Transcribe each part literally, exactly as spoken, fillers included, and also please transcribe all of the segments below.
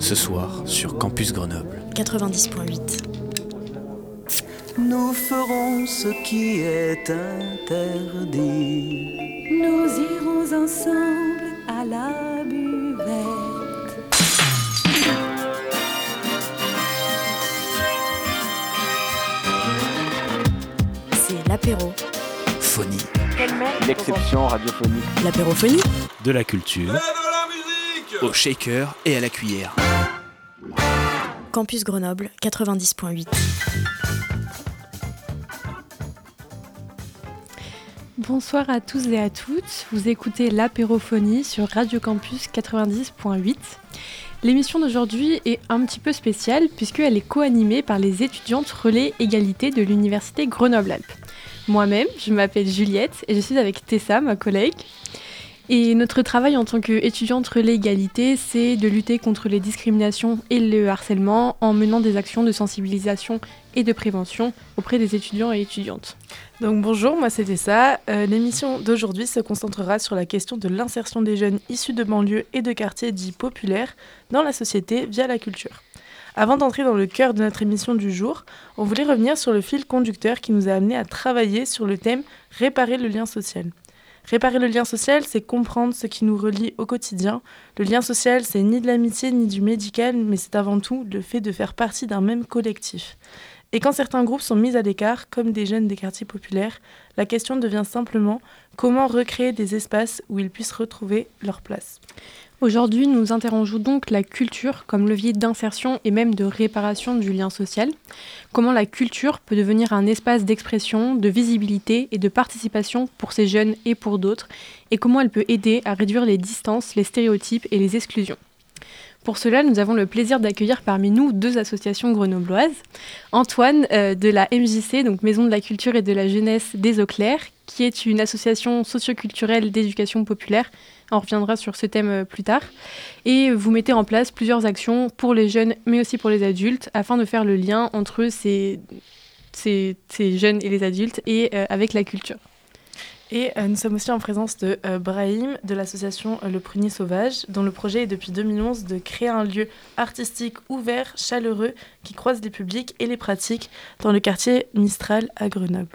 ce soir sur Campus Grenoble quatre-vingt-dix point huit. Nous ferons ce qui est interdit. Nous irons ensemble à la buvette. C'est l'apéro. Phonie. L'exception radiophonique. L'apérophonie. De la culture. Au shaker et à la cuillère. Campus Grenoble quatre-vingt-dix point huit. Bonsoir à tous et à toutes, vous écoutez l'apérophonie sur Radio Campus quatre-vingt-dix point huit. L'émission d'aujourd'hui est un petit peu spéciale puisqu'elle est co-animée par les étudiantes relais égalité de l'université Grenoble-Alpes. Moi-même, je m'appelle Juliette et je suis avec Tessa, ma collègue. Et notre travail en tant qu'étudiante relais égalité, c'est de lutter contre les discriminations et le harcèlement en menant des actions de sensibilisation et de prévention auprès des étudiants et étudiantes. Donc bonjour, moi c'est Tessa. Euh, l'émission d'aujourd'hui se concentrera sur la question de l'insertion des jeunes issus de banlieues et de quartiers dits populaires dans la société via la culture. Avant d'entrer dans le cœur de notre émission du jour, on voulait revenir sur le fil conducteur qui nous a amené à travailler sur le thème « Réparer le lien social ». Réparer le lien social, c'est comprendre ce qui nous relie au quotidien. Le lien social, c'est ni de l'amitié ni du médical, mais c'est avant tout le fait de faire partie d'un même collectif. Et quand certains groupes sont mis à l'écart, comme des jeunes des quartiers populaires, la question devient simplement comment recréer des espaces où ils puissent retrouver leur place. Aujourd'hui, nous interrogeons donc la culture comme levier d'insertion et même de réparation du lien social. Comment la culture peut devenir un espace d'expression, de visibilité et de participation pour ces jeunes et pour d'autres, et comment elle peut aider à réduire les distances, les stéréotypes et les exclusions. Pour cela, nous avons le plaisir d'accueillir parmi nous deux associations grenobloises. Antoine euh, de la M J C, donc Maison de la Culture et de la Jeunesse des Eaux Claires, qui est une association socio-culturelle d'éducation populaire. On reviendra sur ce thème euh, plus tard. Et vous mettez en place plusieurs actions pour les jeunes, mais aussi pour les adultes, afin de faire le lien entre ces, ces, ces jeunes et les adultes et euh, avec la culture. Et euh, nous sommes aussi en présence de euh, Brahim, de l'association euh, Le Prunier Sauvage, dont le projet est depuis deux mille onze de créer un lieu artistique ouvert, chaleureux, qui croise les publics et les pratiques dans le quartier Mistral à Grenoble.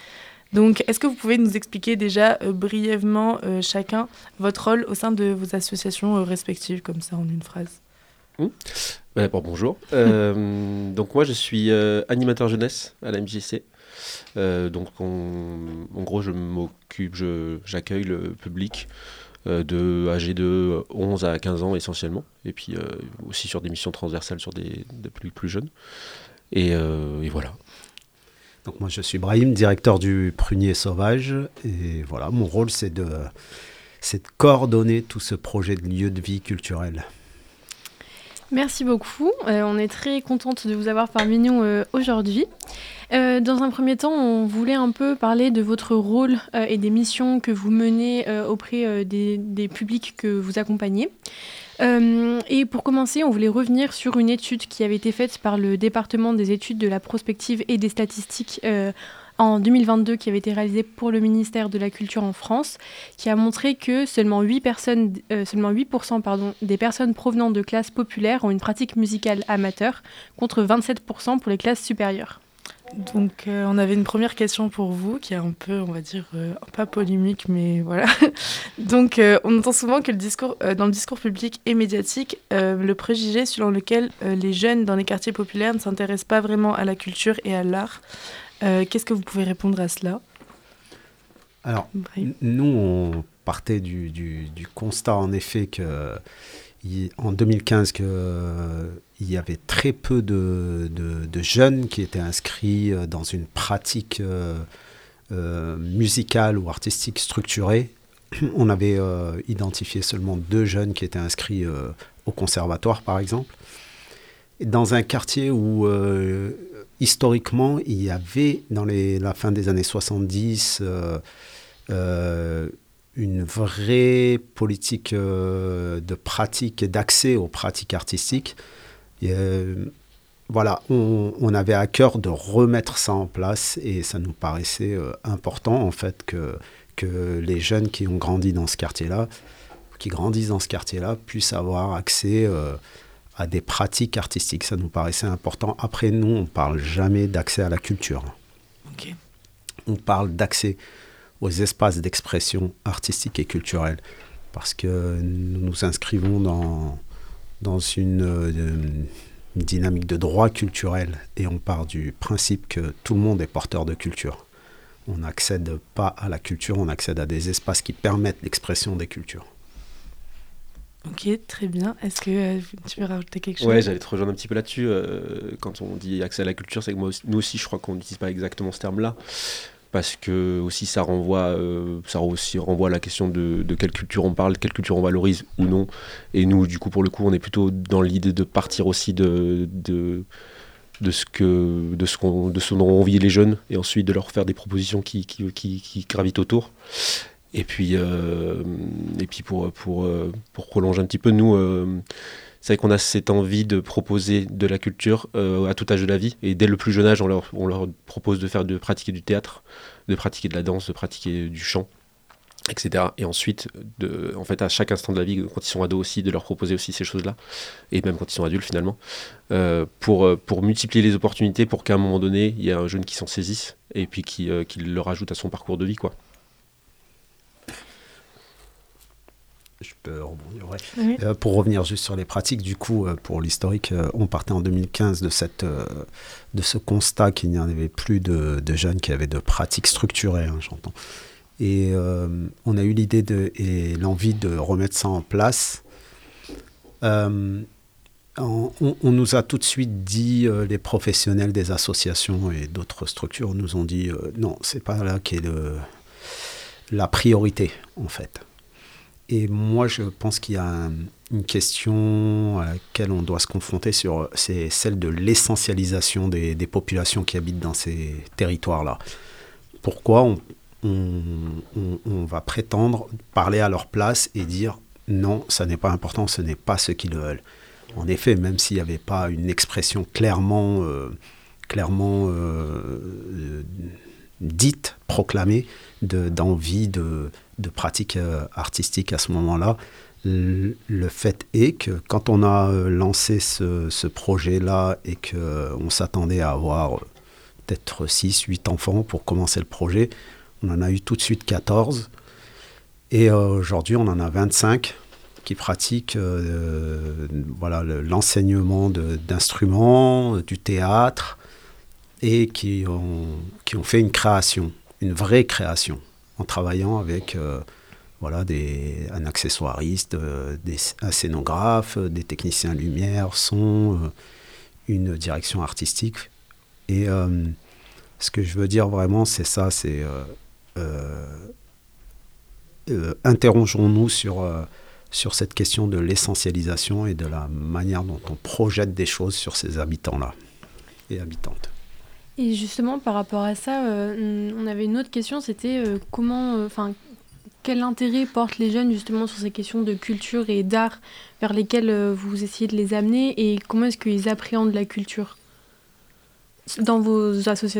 Donc, est-ce que vous pouvez nous expliquer déjà euh, brièvement euh, chacun votre rôle au sein de vos associations euh, respectives, comme ça en une phrase ? Mmh. D'abord, bonjour. Euh, donc moi, je suis euh, animateur jeunesse à la M J C. Euh, donc on, en gros je m'occupe, je, j'accueille le public euh, de âgé de onze à quinze ans essentiellement, et puis euh, aussi sur des missions transversales sur des, des publics plus jeunes, et, euh, et voilà. Donc moi je suis Brahim, directeur du Prunier Sauvage, et voilà, mon rôle c'est de, c'est de coordonner tout ce projet de lieu de vie culturel. Merci beaucoup, euh, on est très contente de vous avoir parmi nous euh, aujourd'hui. Euh, dans un premier temps, on voulait un peu parler de votre rôle euh, et des missions que vous menez euh, auprès euh, des, des publics que vous accompagnez. Euh, et pour commencer, on voulait revenir sur une étude qui avait été faite par le département des études de la prospective et des statistiques euh, en deux mille vingt-deux, qui avait été réalisée pour le ministère de la Culture en France, qui a montré que seulement huit personnes, euh, seulement huit pour cent pardon, des personnes provenant de classes populaires ont une pratique musicale amateur, contre vingt-sept pour cent pour les classes supérieures. Donc, euh, on avait une première question pour vous, qui est un peu, on va dire, euh, pas polémique, mais voilà. Donc, euh, on entend souvent que le discours, euh, dans le discours public et médiatique, euh, le préjugé selon lequel euh, les jeunes dans les quartiers populaires ne s'intéressent pas vraiment à la culture et à l'art. Euh, qu'est-ce que vous pouvez répondre à cela ? Alors, n- nous, on partait du, du, du constat, en effet, que il, en deux mille quinze, que, euh, il y avait très peu de, de, de jeunes qui étaient inscrits dans une pratique euh, euh, musicale ou artistique structurée. On avait euh, identifié seulement deux jeunes qui étaient inscrits euh, au conservatoire, par exemple. Et dans un quartier où, euh, historiquement, il y avait, dans les, la fin des années soixante-dix, euh, euh, une vraie politique euh, de pratique et d'accès aux pratiques artistiques. Et, euh, voilà, on, on avait à cœur de remettre ça en place, et ça nous paraissait euh, important, en fait, que, que les jeunes qui ont grandi dans ce quartier-là, qui grandissent dans ce quartier-là, puissent avoir accès euh, à des pratiques artistiques. Ça nous paraissait important. Après, nous, on ne parle jamais d'accès à la culture. Ok. On parle d'accès aux espaces d'expression artistique et culturelle, parce que nous nous inscrivons dans, dans une, une dynamique de droit culturel, et on part du principe que tout le monde est porteur de culture. On n'accède pas à la culture, on accède à des espaces qui permettent l'expression des cultures. Ok, très bien. Est-ce que euh, tu veux rajouter quelque chose ? Ouais, j'allais te rejoindre un petit peu là-dessus. Euh, quand on dit accès à la culture, c'est que moi aussi, nous aussi, je crois qu'on n'utilise pas exactement ce terme-là, parce que aussi ça renvoie, euh, ça aussi renvoie à la question de, de quelle culture on parle, quelle culture on valorise ou non. Et nous, du coup, pour le coup, on est plutôt dans l'idée de partir aussi de, de, de, ce, que, de, ce, qu'on, de ce dont ont envie les jeunes, et ensuite de leur faire des propositions qui, qui, qui, qui gravitent autour. Et puis, euh, et puis pour, pour, pour prolonger un petit peu, nous, euh, c'est vrai qu'on a cette envie de proposer de la culture euh, à tout âge de la vie. Et dès le plus jeune âge, on leur, on leur propose de, faire, de pratiquer du théâtre, de pratiquer de la danse, de pratiquer du chant, et cetera. Et ensuite, de, en fait, à chaque instant de la vie, quand ils sont ados aussi, de leur proposer aussi ces choses-là, et même quand ils sont adultes finalement, euh, pour, pour multiplier les opportunités, pour qu'à un moment donné, il y ait un jeune qui s'en saisisse, et puis qui, euh, qui le rajoute à son parcours de vie, quoi. Je peux rebondir, ouais. Oui. Euh, pour revenir juste sur les pratiques, du coup, euh, pour l'historique, euh, on partait en deux mille quinze de, cette, euh, de ce constat qu'il n'y en avait plus de, de jeunes qui avaient de pratiques structurées, hein, j'entends. Et euh, on a eu l'idée de, et l'envie de remettre ça en place. Euh, on, on nous a tout de suite dit, euh, les professionnels des associations et d'autres structures nous ont dit, euh, non, c'est pas là qu'est le, la priorité, en fait. Et moi, je pense qu'il y a un, une question à laquelle on doit se confronter, sur, c'est celle de l'essentialisation des, des populations qui habitent dans ces territoires-là. Pourquoi on, on, on, on va prétendre parler à leur place et dire non, ça n'est pas important, ce n'est pas ce qu'ils veulent. En effet, même s'il n'y avait pas une expression clairement, euh, clairement euh, dite, proclamée, de, d'envie de... de pratiques euh, artistiques à ce moment-là. Le, le fait est que quand on a euh, lancé ce, ce projet-là et qu'on euh, s'attendait à avoir euh, peut-être six, huit enfants pour commencer le projet, on en a eu tout de suite quatorze. Et euh, aujourd'hui, on en a vingt-cinq qui pratiquent euh, voilà, le, l'enseignement de, d'instruments, du théâtre, et qui ont, qui ont fait une création, une vraie création, en travaillant avec euh, voilà, des, un accessoiriste, euh, des, un scénographe, des techniciens lumière, son, euh, une direction artistique. Et euh, ce que je veux dire vraiment, c'est ça, c'est euh, euh, euh, interrogeons-nous sur, euh, sur cette question de l'essentialisation et de la manière dont on projette des choses sur ces habitants-là et habitantes. Et justement, par rapport à ça, euh, on avait une autre question, c'était euh, comment, enfin, euh, quel intérêt portent les jeunes justement sur ces questions de culture et d'art vers lesquelles euh, vous essayez de les amener, et comment est-ce qu'ils appréhendent la culture dans vos associations ?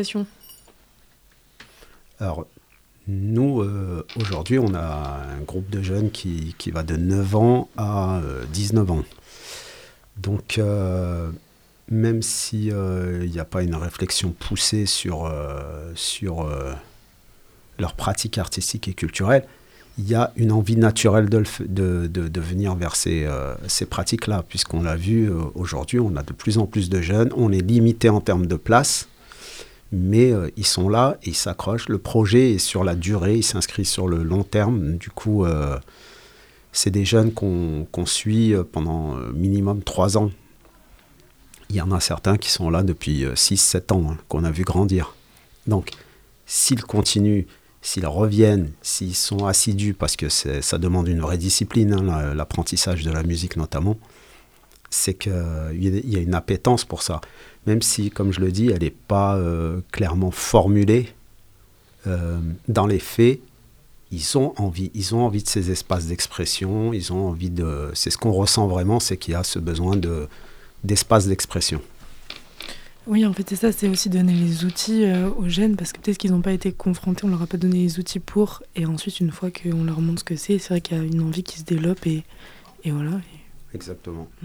Alors, nous, euh, aujourd'hui, on a un groupe de jeunes qui, qui va de neuf ans à euh, dix-neuf ans. Donc, euh, même s'il euh, n'y a pas une réflexion poussée sur, euh, sur euh, leur pratique artistique et culturelle, il y a une envie naturelle de, de, de, de venir vers ces, euh, ces pratiques-là, puisqu'on l'a vu euh, aujourd'hui, on a de plus en plus de jeunes, on est limité en termes de place, mais euh, ils sont là et ils s'accrochent. Le projet est sur la durée, il s'inscrit sur le long terme. Du coup, euh, c'est des jeunes qu'on, qu'on suit pendant euh, minimum trois ans. Il y en a certains qui sont là depuis six sept ans, hein, qu'on a vu grandir. Donc, s'ils continuent, s'ils reviennent, s'ils sont assidus, parce que c'est, ça demande une vraie discipline, hein, l'apprentissage de la musique notamment, c'est qu'il y a une appétence pour ça. Même si, comme je le dis, elle n'est pas euh, clairement formulée, euh, dans les faits, ils ont envie, ils ont envie de ces espaces d'expression, ils ont envie de... C'est ce qu'on ressent vraiment, c'est qu'il y a ce besoin de... d'espace d'expression. Oui, en fait, c'est ça, c'est aussi donner les outils euh, aux jeunes, parce que peut-être qu'ils n'ont pas été confrontés, on leur a pas donné les outils pour, et ensuite, une fois qu'on leur montre ce que c'est, c'est vrai qu'il y a une envie qui se développe, et, et voilà. Et... Exactement. Mm.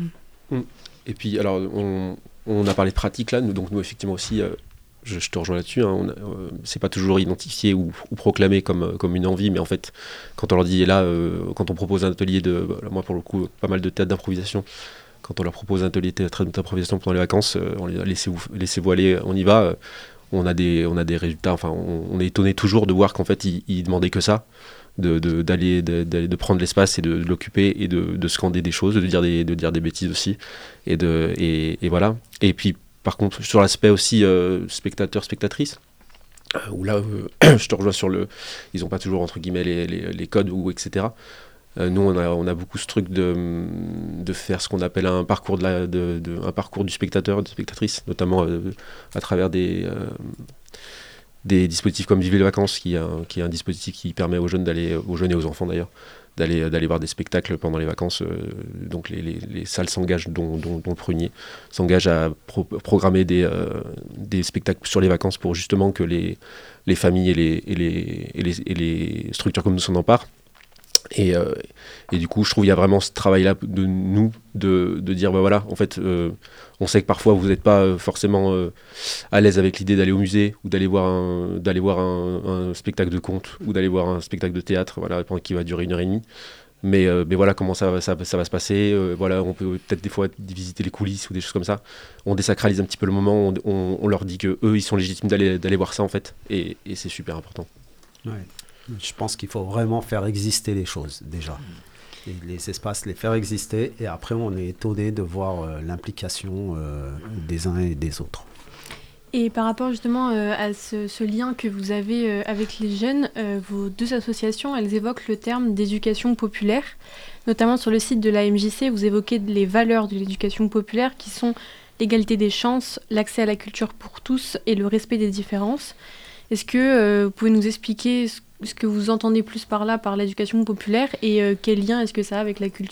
Mmh. Et puis, alors, on, on a parlé de pratique là, nous, donc nous, effectivement aussi, euh, je, je te rejoins là-dessus, hein, on a, euh, c'est pas toujours identifié ou, ou proclamé comme, comme une envie, mais en fait, quand on leur dit, là, euh, quand on propose un atelier de, bah, moi pour le coup, pas mal de théâtre d'improvisation, quand on leur propose un atelier de théâtre d'improvisation pendant les vacances, euh, on les a laissé, laissez vous aller, on y va, euh, on, a des, on a des résultats, enfin, on, on est étonné toujours de voir qu'en fait, ils, ils demandaient que ça. De, de, d'aller, de, de prendre l'espace et de, de l'occuper et de, de scander des choses, de dire des, de dire des bêtises aussi. Et, de, et, et voilà. Et puis, par contre, sur l'aspect aussi euh, spectateur-spectatrice, euh, où là, euh, je te rejoins sur le... Ils n'ont pas toujours, entre guillemets, les, les, les codes, ou et cetera. Euh, nous, on a, on a beaucoup ce truc de, de faire ce qu'on appelle un parcours, de la, de, de, un parcours du spectateur, de spectatrice, notamment euh, à travers des... Euh, des dispositifs comme Vivez les vacances, qui est, un, qui est un dispositif qui permet aux jeunes, d'aller, aux jeunes et aux enfants d'ailleurs, d'aller, d'aller voir des spectacles pendant les vacances. Euh, donc les, les, les salles s'engagent, dont, dont, dont le Prunier, s'engagent à pro- programmer des, euh, des spectacles sur les vacances pour justement que les, les familles et les, et, les, et, les, et les structures comme nous s'en emparent. Et, euh, et du coup, je trouve qu'il y a vraiment ce travail-là de nous, de, de dire, bah voilà, en fait, euh, on sait que parfois vous n'êtes pas forcément euh, à l'aise avec l'idée d'aller au musée ou d'aller voir un, d'aller voir un, un spectacle de conte ou d'aller voir un spectacle de théâtre, voilà, qui va durer une heure et demie. Mais, euh, mais voilà comment ça, ça, ça va se passer. Euh, voilà, on peut peut-être des fois visiter les coulisses ou des choses comme ça. On désacralise un petit peu le moment, on, on, on leur dit qu'eux, ils sont légitimes d'aller, d'aller voir ça, en fait. Et, et c'est super important. Ouais. Je pense qu'il faut vraiment faire exister les choses, déjà. Et les espaces, les faire exister. Et après, on est étonné de voir euh, l'implication euh, des uns et des autres. Et par rapport justement euh, à ce, ce lien que vous avez euh, avec les jeunes, euh, vos deux associations, elles évoquent le terme d'éducation populaire. Notamment sur le site de l'A M J C, vous évoquez les valeurs de l'éducation populaire qui sont l'égalité des chances, l'accès à la culture pour tous et le respect des différences. Est-ce que euh, vous pouvez nous expliquer ce, ce que vous entendez plus par là, par l'éducation populaire, et euh, quel lien est-ce que ça a avec la culture ?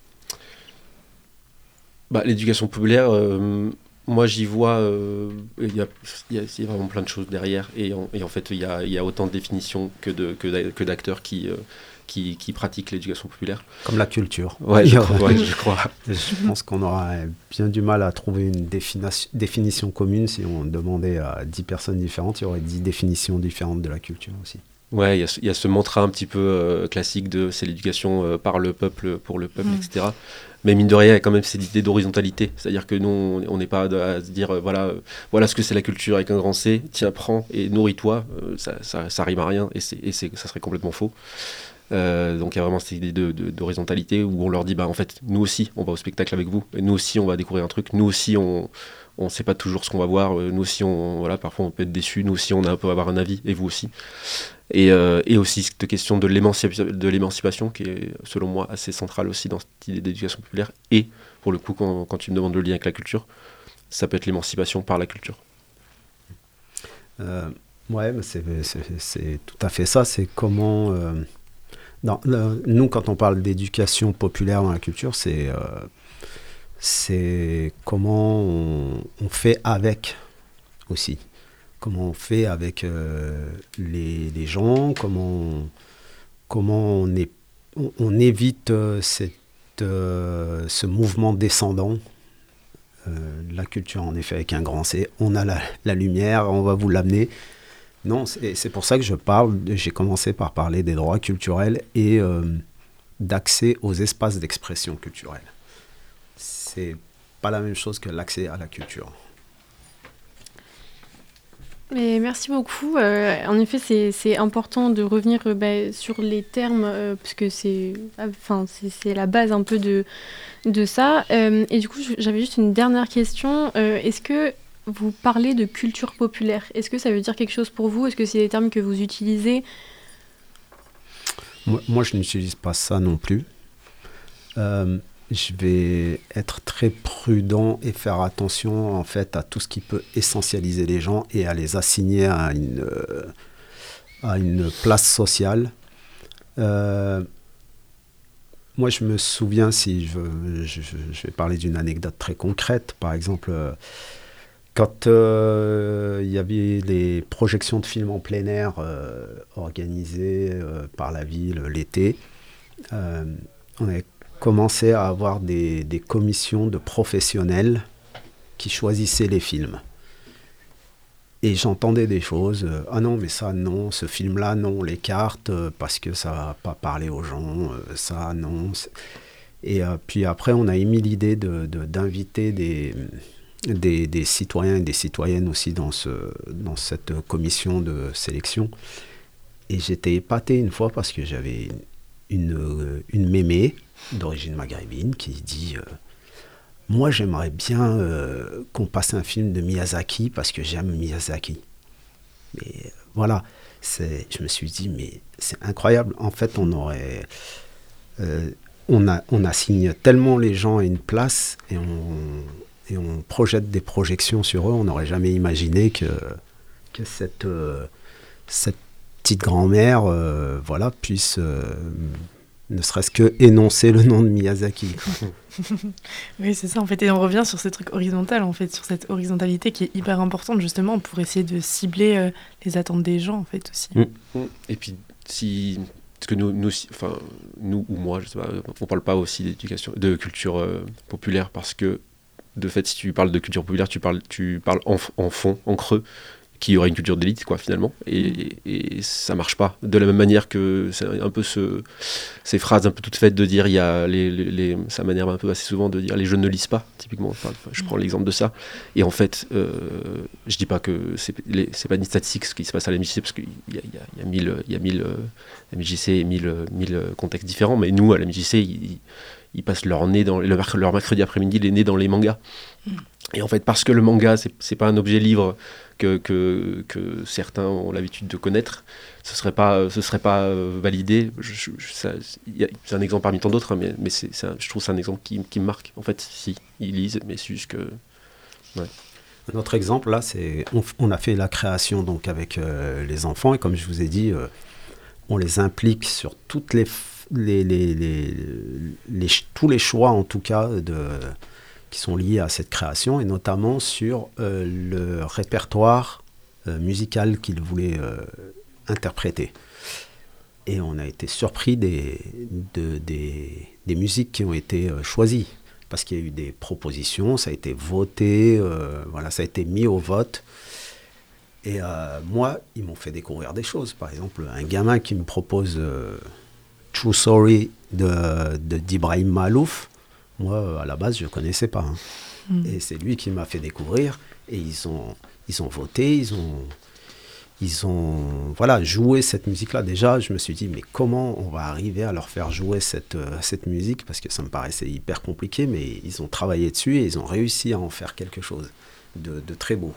Bah, l'éducation populaire, euh, moi j'y vois, il euh, y, y, y a vraiment plein de choses derrière, et en, et en fait il y a, y a autant de définitions que, de, que, que d'acteurs qui, euh, qui, qui pratiquent l'éducation populaire. Comme la culture. Ouais, je, crois, ouais, je crois. Je pense qu'on aura bien du mal à trouver une définition, définition commune. Si on demandait à dix personnes différentes, il y aurait dix définitions différentes de la culture aussi. Ouais, il y, y a ce mantra un petit peu euh, classique de c'est l'éducation euh, par le peuple, pour le peuple, mmh. et cetera. Mais mine de rien, il y a quand même cette idée d'horizontalité. C'est-à-dire que nous, on n'est pas à se dire, euh, voilà, euh, voilà ce que c'est la culture avec un grand C, tiens, prends et nourris-toi. Euh, ça, ça, ça rime à rien et, c'est, et c'est, ça serait complètement faux. Euh, donc il y a vraiment cette idée de, de, d'horizontalité où on leur dit, bah, en fait, nous aussi, on va au spectacle avec vous. Et nous aussi, on va découvrir un truc. Nous aussi, on ne sait pas toujours ce qu'on va voir. Nous aussi, on, voilà, parfois, on peut être déçus. Nous aussi, on, a, on peut avoir un avis. Et vous aussi. Et, euh, et aussi cette question de, l'émancipa- de l'émancipation qui est selon moi assez centrale aussi dans cette idée d'éducation populaire. Et pour le coup, quand, quand tu me demandes le lien avec la culture, ça peut être l'émancipation par la culture. Euh, ouais, c'est, c'est, c'est tout à fait ça. C'est comment... Euh, dans, le, nous, quand on parle d'éducation populaire dans la culture, c'est, euh, c'est comment on, on fait avec aussi. Comment on fait avec euh, les, les gens, comment on, comment on, est, on, on évite euh, cette, euh, ce mouvement descendant. Euh, la culture, en effet, avec un grand C, on a la, la lumière, on va vous l'amener. Non, c'est, c'est pour ça que je parle, j'ai commencé par parler des droits culturels et euh, d'accès aux espaces d'expression culturelle. C'est pas la même chose que l'accès à la culture. Mais merci beaucoup. Euh, en effet, c'est, c'est important de revenir euh, bah, sur les termes, euh, parce que c'est, enfin, c'est, c'est la base un peu de, de ça. Euh, et du coup, j'avais juste une dernière question. Euh, est-ce que vous parlez de culture populaire ? Est-ce que ça veut dire quelque chose pour vous ? Est-ce que c'est des termes que vous utilisez ? Moi, moi je n'utilise pas ça non plus. Euh, je vais être très prudent et faire attention en fait à tout ce qui peut essentialiser les gens et à les assigner à une, euh, à une place sociale. Euh, moi, je me souviens, si je, je, je vais parler d'une anecdote très concrète, par exemple, euh, quand euh, il y avait les projections de films en plein air euh, organisées euh, par la ville l'été, euh, on avait commençait à avoir des, des commissions de professionnels qui choisissaient les films. Et j'entendais des choses, euh, ah non, mais ça, non, ce film-là, non, on l'écarte euh, parce que ça va pas parler aux gens, euh, ça, non. Et euh, puis après, on a émis l'idée de, de, d'inviter des, des, des citoyens et des citoyennes aussi dans, ce, dans cette commission de sélection. Et j'étais épaté une fois parce que j'avais une, une mémé d'origine maghrébine qui dit... Euh, Moi, j'aimerais bien euh, qu'on passe un film de Miyazaki parce que j'aime Miyazaki. Mais euh, voilà, c'est, je me suis dit, mais c'est incroyable. En fait, on aurait... Euh, on, a, on assigne tellement les gens à une place et on, et on projette des projections sur eux. On n'aurait jamais imaginé que, que cette, euh, cette petite grand-mère euh, voilà, puisse... Euh, ne serait-ce que énoncer le nom de Miyazaki. Oui, c'est ça, en fait. Et on revient sur ce truc horizontal, en fait, sur cette horizontalité qui est hyper importante, justement, pour essayer de cibler euh, les attentes des gens, en fait, aussi. Mmh. Et puis, si... Parce que nous, nous, enfin, nous ou moi, je sais pas, on parle pas aussi d'éducation, de culture euh, populaire, parce que, de fait, si tu parles de culture populaire, tu parles, tu parles en, en fond, en creux, qu'il y aurait une culture d'élite, quoi, finalement, et, et, et ça marche pas. De la même manière que c'est un peu ce, ces phrases un peu toutes faites de dire, il y a les, les, les, ça m'énerve un peu assez souvent de dire les jeunes ne lisent pas, typiquement. Enfin, je prends l'exemple de ça. Et en fait, euh, je dis pas que c'est, les, c'est pas une statistique ce qui se passe à la M J C, parce qu'il y a, il y a, il y a mille, il y a mille euh, M J C et mille, mille contextes différents, mais nous, à la M J C, ils, ils passent leur nez dans leur, leur mercredi après-midi, les nez dans les mangas. Et en fait, parce que le manga, c'est, c'est pas un objet livre que, que, que certains ont l'habitude de connaître, ce serait pas, ce serait pas euh, validé. Je, je, ça, y a, c'est un exemple parmi tant d'autres, hein, mais, mais c'est, c'est un, je trouve que c'est un exemple qui, qui me marque. En fait, si, ils lisent, mais c'est juste que... Ouais. Un autre exemple, là, c'est... On, on a fait la création donc, avec euh, les enfants, et comme je vous ai dit, euh, on les implique sur toutes les, les, les, les, les, tous les choix, en tout cas, de... qui sont liés à cette création, et notamment sur euh, le répertoire euh, musical qu'ils voulaient euh, interpréter. Et on a été surpris des, de, des, des musiques qui ont été euh, choisies, parce qu'il y a eu des propositions, ça a été voté, euh, voilà, ça a été mis au vote. Et euh, moi, ils m'ont fait découvrir des choses. Par exemple, un gamin qui me propose euh, True Story de, de, d'Ibrahim Malouf. Moi, à la base, je ne connaissais pas. Hein. Mmh. Et c'est lui qui m'a fait découvrir. Et ils ont, ils ont voté, ils ont, ils ont voilà, joué cette musique-là. Déjà, je me suis dit, mais comment on va arriver à leur faire jouer cette, euh, cette musique ? Parce que ça me paraissait hyper compliqué, mais ils ont travaillé dessus et ils ont réussi à en faire quelque chose de, de très beau.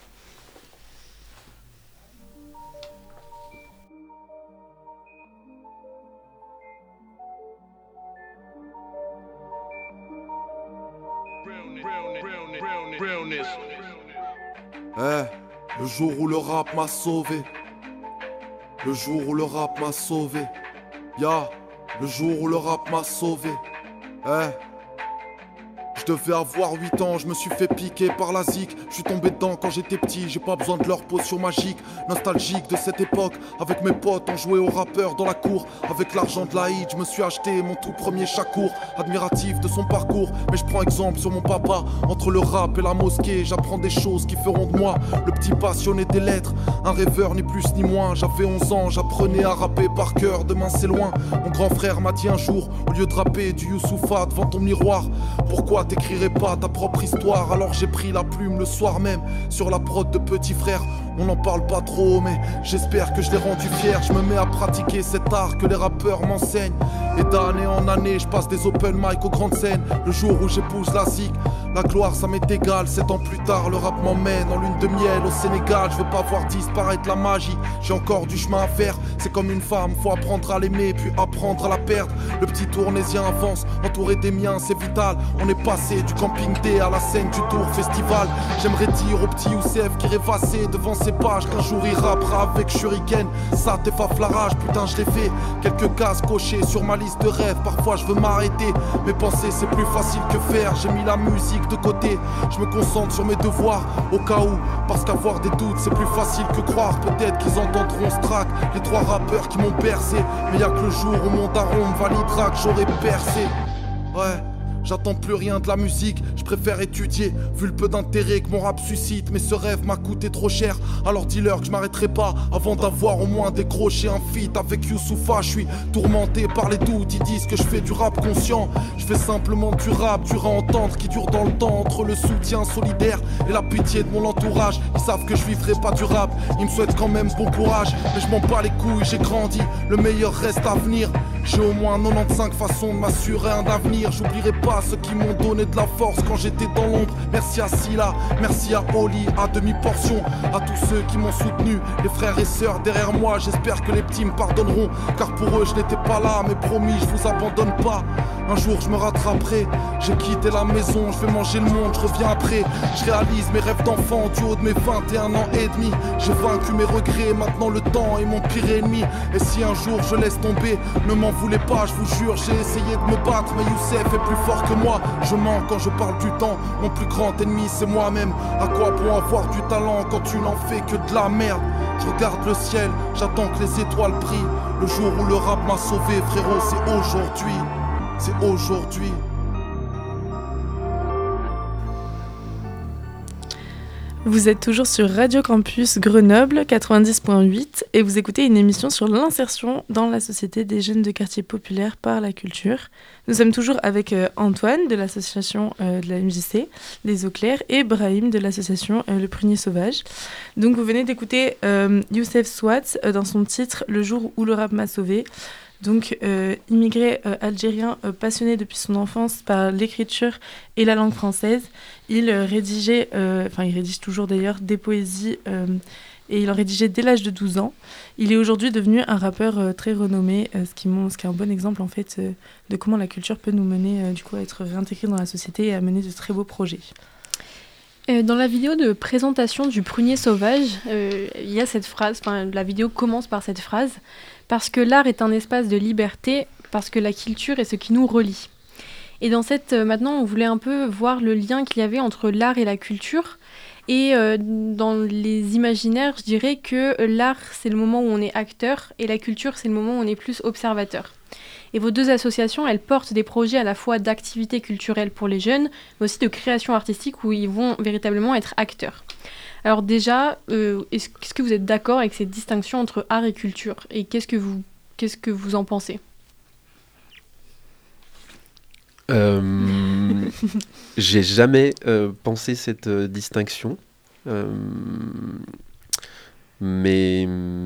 Eh, le jour où le rap m'a sauvé, le jour où le rap m'a sauvé, ya, yeah, le jour où le rap m'a sauvé, eh. Je devais avoir huit ans, je me suis fait piquer par la zik. Je suis tombé dedans quand j'étais petit, j'ai pas besoin de leur potion magique. Nostalgique de cette époque, avec mes potes on jouait aux rappeurs dans la cour. Avec l'argent de l'Aïd, je me suis acheté mon tout premier chakour. Admiratif de son parcours, mais je prends exemple sur mon papa. Entre le rap et la mosquée, j'apprends des choses qui feront de moi le petit passionné des lettres. Un rêveur ni plus ni moins, j'avais onze ans, j'apprenais à rapper par cœur, demain c'est loin. Mon grand frère m'a dit un jour, au lieu de rapper du Youssoufa devant ton miroir, pourquoi t'écrirais pas ta propre histoire? Alors j'ai pris la plume le soir même sur la prod de Petit Frère. On n'en parle pas trop mais j'espère que je l'ai rendu fier. Je me mets à pratiquer cet art que les rappeurs m'enseignent. Et d'année en année je passe des open mic aux grandes scènes. Le jour où j'épouse la zik, la gloire ça m'est égal. Sept ans plus tard le rap m'emmène en lune de miel au Sénégal. Je veux pas voir disparaître la magie, j'ai encore du chemin à faire. C'est comme une femme, faut apprendre à l'aimer puis apprendre à la perdre. Le petit tournésien avance, entouré des miens c'est vital. On est passé du camping D à la scène du Tour Festival. J'aimerais dire au petit Youssef qui rêvassait devant ses pages qu'un jour il rappera avec Shuriken. Ça t'es faf la rage, putain je l'ai fait. Quelques cases cochées sur ma liste de rêves. Parfois je veux m'arrêter, mais penser c'est plus facile que faire. J'ai mis la musique de côté, je me concentre sur mes devoirs au cas où, parce qu'avoir des doutes c'est plus facile que croire. Peut-être qu'ils entendront ce track, les trois rappeurs qui m'ont bercé. Mais y'a que le jour où mon daron me validera que j'aurais percé. Ouais. J'attends plus rien de la musique, je préfère étudier. Vu le peu d'intérêt que mon rap suscite, mais ce rêve m'a coûté trop cher. Alors dis-leur que je m'arrêterai pas avant d'avoir au moins décroché un feat avec Youssoupha. Je suis tourmenté par les doutes, ils disent que je fais du rap conscient. Je fais simplement du rap dur à entendre, qui dure dans le temps. Entre le soutien solidaire et la pitié de mon entourage, ils savent que je vivrai pas du rap, ils me souhaitent quand même bon courage. Mais je m'en bats les couilles, j'ai grandi, le meilleur reste à venir. J'ai au moins quatre-vingt-quinze façons de m'assurer un avenir. J'oublierai pas ceux qui m'ont donné de la force quand j'étais dans l'ombre. Merci à Silla, merci à Oli, à demi-portion. À tous ceux qui m'ont soutenu, les frères et sœurs derrière moi. J'espère que les petits me pardonneront, car pour eux je n'étais pas là. Mais promis, je vous abandonne pas. Un jour je me rattraperai. J'ai quitté la maison, je vais manger le monde, je reviens après. Je réalise mes rêves d'enfant du haut de mes vingt et un ans et demi. J'ai vaincu mes regrets, maintenant le temps est mon pire ennemi. Et si un jour je laisse tomber, ne m'en voulez pas, je vous jure. J'ai essayé de me battre, mais Youssef est plus fort que moi. Je mens quand je parle du temps, mon plus grand ennemi c'est moi-même. À quoi bon avoir du talent quand tu n'en fais que de la merde? Je regarde le ciel, j'attends que les étoiles brillent. Le jour où le rap m'a sauvé, frérot, c'est aujourd'hui. C'est aujourd'hui. Vous êtes toujours sur Radio Campus Grenoble quatre-vingt-dix point huit et vous écoutez une émission sur l'insertion dans la société des jeunes de quartiers populaires par la culture. Nous sommes toujours avec euh, Antoine de l'association euh, de la M J C, Les Eaux Claires, et Brahim de l'association euh, Le Prunier Sauvage. Donc vous venez d'écouter euh, Youssef Swat euh, dans son titre Le jour où le rap m'a sauvé. Donc, euh, immigré euh, algérien euh, passionné depuis son enfance par l'écriture et la langue française, il euh, rédigeait, euh, enfin il rédige toujours d'ailleurs, des poésies euh, et il en rédigeait dès l'âge de douze ans. Il est aujourd'hui devenu un rappeur euh, très renommé, euh, ce, qui montre, ce qui est un bon exemple en fait euh, de comment la culture peut nous mener euh, du coup à être réintégrée dans la société et à mener de très beaux projets. Dans la vidéo de présentation du Prunier Sauvage, euh, il y a cette phrase, enfin la vidéo commence par cette phrase, parce que l'art est un espace de liberté, parce que la culture est ce qui nous relie. Et dans cette, euh, maintenant, on voulait un peu voir le lien qu'il y avait entre l'art et la culture. Et euh, dans les imaginaires, je dirais que l'art, c'est le moment où on est acteur, et la culture, c'est le moment où on est plus observateur. Et vos deux associations, elles portent des projets à la fois d'activités culturelles pour les jeunes, mais aussi de création artistique où ils vont véritablement être acteurs. Alors déjà, euh, est-ce, est-ce que vous êtes d'accord avec cette distinction entre art et culture? Et qu'est-ce que vous, qu'est-ce que vous en pensez? euh, J'ai jamais euh, pensé cette euh, distinction. Euh, mais...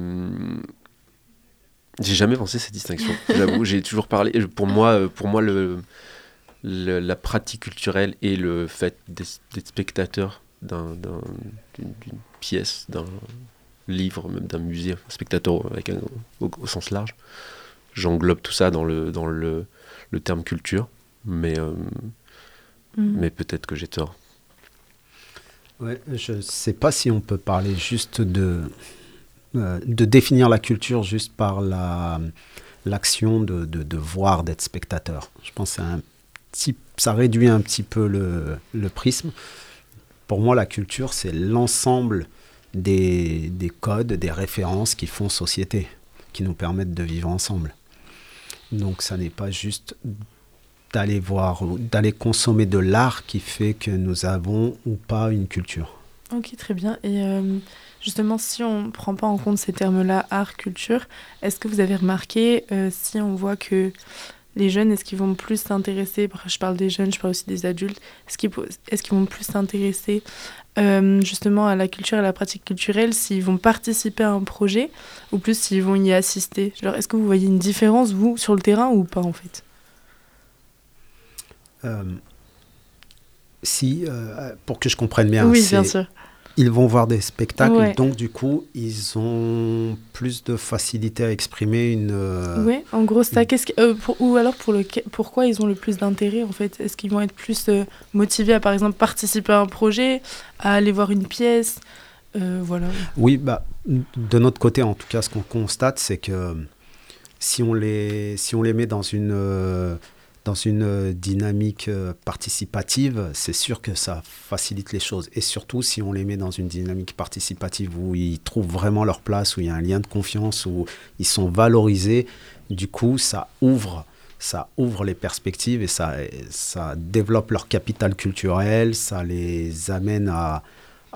J'ai jamais pensé cette distinction, j'avoue. J'ai toujours parlé. Pour moi, pour moi le, le, la pratique culturelle et le fait d'être, d'être spectateur d'un, d'un, d'une, d'une pièce, d'un livre, même d'un musée, spectateur avec un, au, au sens large, j'englobe tout ça dans le, dans le, le terme culture, mais, euh, mmh. mais peut-être que j'ai tort. Ouais, je ne sais pas si on peut parler juste de... de définir la culture juste par la, l'action de, de, de voir, d'être spectateur. Je pense que c'est un petit, ça réduit un petit peu le, le prisme. Pour moi, la culture, c'est l'ensemble des, des codes, des références qui font société, qui nous permettent de vivre ensemble. Donc, ça n'est pas juste d'aller voir, d'aller consommer de l'art qui fait que nous avons ou pas une culture. Ok, très bien. Et... Euh... Justement, si on ne prend pas en compte ces termes-là, art, culture, est-ce que vous avez remarqué, euh, si on voit que les jeunes, est-ce qu'ils vont plus s'intéresser, je parle des jeunes, je parle aussi des adultes, est-ce qu'ils, est-ce qu'ils vont plus s'intéresser euh, justement à la culture et à la pratique culturelle, s'ils vont participer à un projet, ou plus s'ils vont y assister? Genre, est-ce que vous voyez une différence, vous, sur le terrain, ou pas, en fait? euh, Si, euh, pour que je comprenne bien, oui, c'est... bien sûr. Ils vont voir des spectacles, ouais. Donc du coup, ils ont plus de facilité à exprimer une... Euh, oui, en gros, c'est ça. Qu'est-ce que, euh, pour, ou alors, pour le, pourquoi ils ont le plus d'intérêt, en fait? Est-ce qu'ils vont être plus euh, motivés à, par exemple, participer à un projet, à aller voir une pièce euh, voilà. Oui, bah, de notre côté, en tout cas, ce qu'on constate, c'est que si on les, si on les met dans une... Euh, dans une dynamique participative, c'est sûr que ça facilite les choses. Et surtout, si on les met dans une dynamique participative où ils trouvent vraiment leur place, où il y a un lien de confiance, où ils sont valorisés, du coup, ça ouvre, ça ouvre les perspectives et ça, ça développe leur capital culturel, ça les amène à,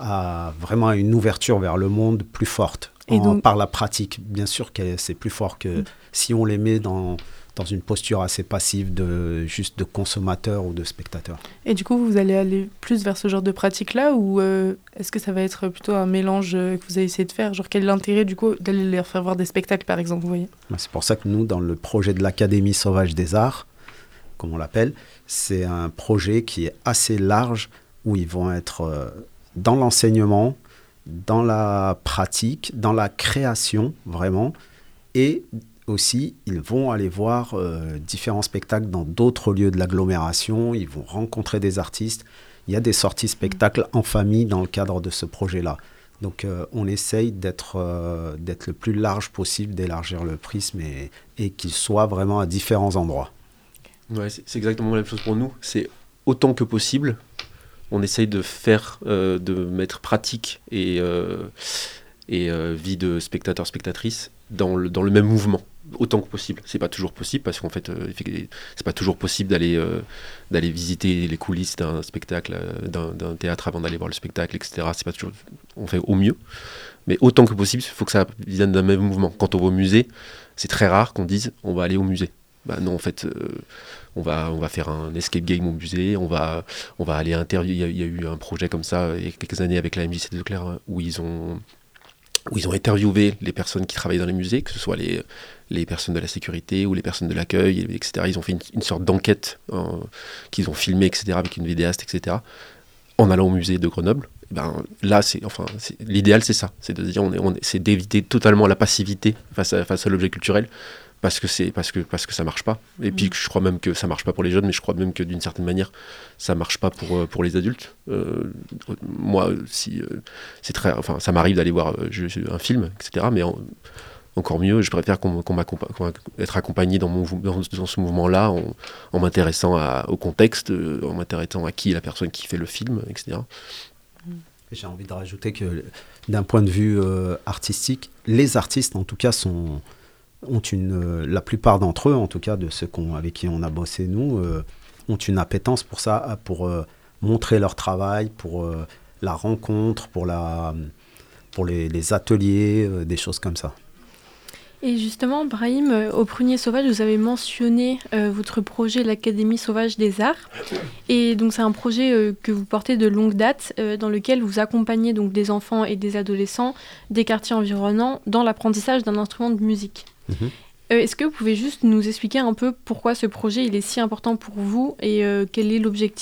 à vraiment une ouverture vers le monde plus forte en, donc, par la pratique. Bien sûr que c'est plus fort que mmh. si on les met dans, dans une posture assez passive de juste de consommateur ou de spectateur. Et du coup, vous allez aller plus vers ce genre de pratique-là ou euh, est-ce que ça va être plutôt un mélange que vous allez essayer de faire? Genre, quel est l'intérêt du coup d'aller leur faire voir des spectacles, par exemple, vous voyez? C'est pour ça que nous, dans le projet de l'Académie sauvage des arts, comme on l'appelle, c'est un projet qui est assez large où ils vont être euh, dans l'enseignement, dans la pratique, dans la création, vraiment, et aussi, ils vont aller voir euh, différents spectacles dans d'autres lieux de l'agglomération, ils vont rencontrer des artistes. Il y a des sorties spectacles en famille dans le cadre de ce projet-là. Donc, euh, on essaye d'être, euh, d'être le plus large possible, d'élargir le prisme et, et qu'il soit vraiment à différents endroits. Ouais, c'est, c'est exactement la même chose pour nous. C'est autant que possible, on essaye de faire, euh, de mettre pratique et, euh, et euh, vie de spectateur, spectatrice dans le, dans le même mouvement. Autant que possible. C'est pas toujours possible parce qu'en fait, euh, c'est pas toujours possible d'aller, euh, d'aller visiter les coulisses d'un spectacle, euh, d'un, d'un théâtre avant d'aller voir le spectacle, et cetera. C'est pas toujours. On fait au mieux, mais autant que possible, il faut que ça vienne d'un même mouvement. Quand on va au musée, c'est très rare qu'on dise on va aller au musée. Bah non, en fait, euh, on va on va faire un escape game au musée. On va on va aller interviewer. Il y, y a eu un projet comme ça il y a quelques années avec la M J C de Leclerc où ils ont où ils ont interviewé les personnes qui travaillent dans les musées, que ce soit les, les personnes de la sécurité ou les personnes de l'accueil, et cetera. Ils ont fait une, une sorte d'enquête euh, qu'ils ont filmée, et cetera, avec une vidéaste, et cetera, en allant au musée de Grenoble. Et ben, là, c'est, enfin, c'est, l'idéal, c'est ça. C'est de dire, on est, on est, c'est d'éviter totalement la passivité face à, face à l'objet culturel, parce que, c'est, parce, que, parce que ça marche pas. Et mmh. puis, je crois même que ça marche pas pour les jeunes, mais je crois même que d'une certaine manière, ça marche pas pour, pour les adultes. Euh, moi, si, euh, c'est très, enfin, ça m'arrive d'aller voir euh, je, un film, et cetera, mais en, encore mieux, je préfère qu'on, qu'on m'accompagne, qu'on être accompagné dans, mon, dans, dans ce mouvement-là, en, en m'intéressant à, au contexte, en m'intéressant à qui est la personne qui fait le film, et cetera. J'ai envie de rajouter que, d'un point de vue euh, artistique, les artistes, en tout cas, sont... ont une, euh, la plupart d'entre eux, en tout cas de ceux qu'on, avec qui on a bossé nous, euh, ont une appétence pour ça, pour euh, montrer leur travail, pour euh, la rencontre, pour, la, pour les, les ateliers, euh, des choses comme ça. Et justement, Brahim, euh, au Prunier Sauvage, vous avez mentionné euh, votre projet, l'Académie sauvage des arts. Et donc, c'est un projet euh, que vous portez de longue date, euh, dans lequel vous accompagnez donc, des enfants et des adolescents des quartiers environnants dans l'apprentissage d'un instrument de musique. Mmh. Euh, est-ce que vous pouvez juste nous expliquer un peu pourquoi ce projet il est si important pour vous et euh, quel est l'objectif ?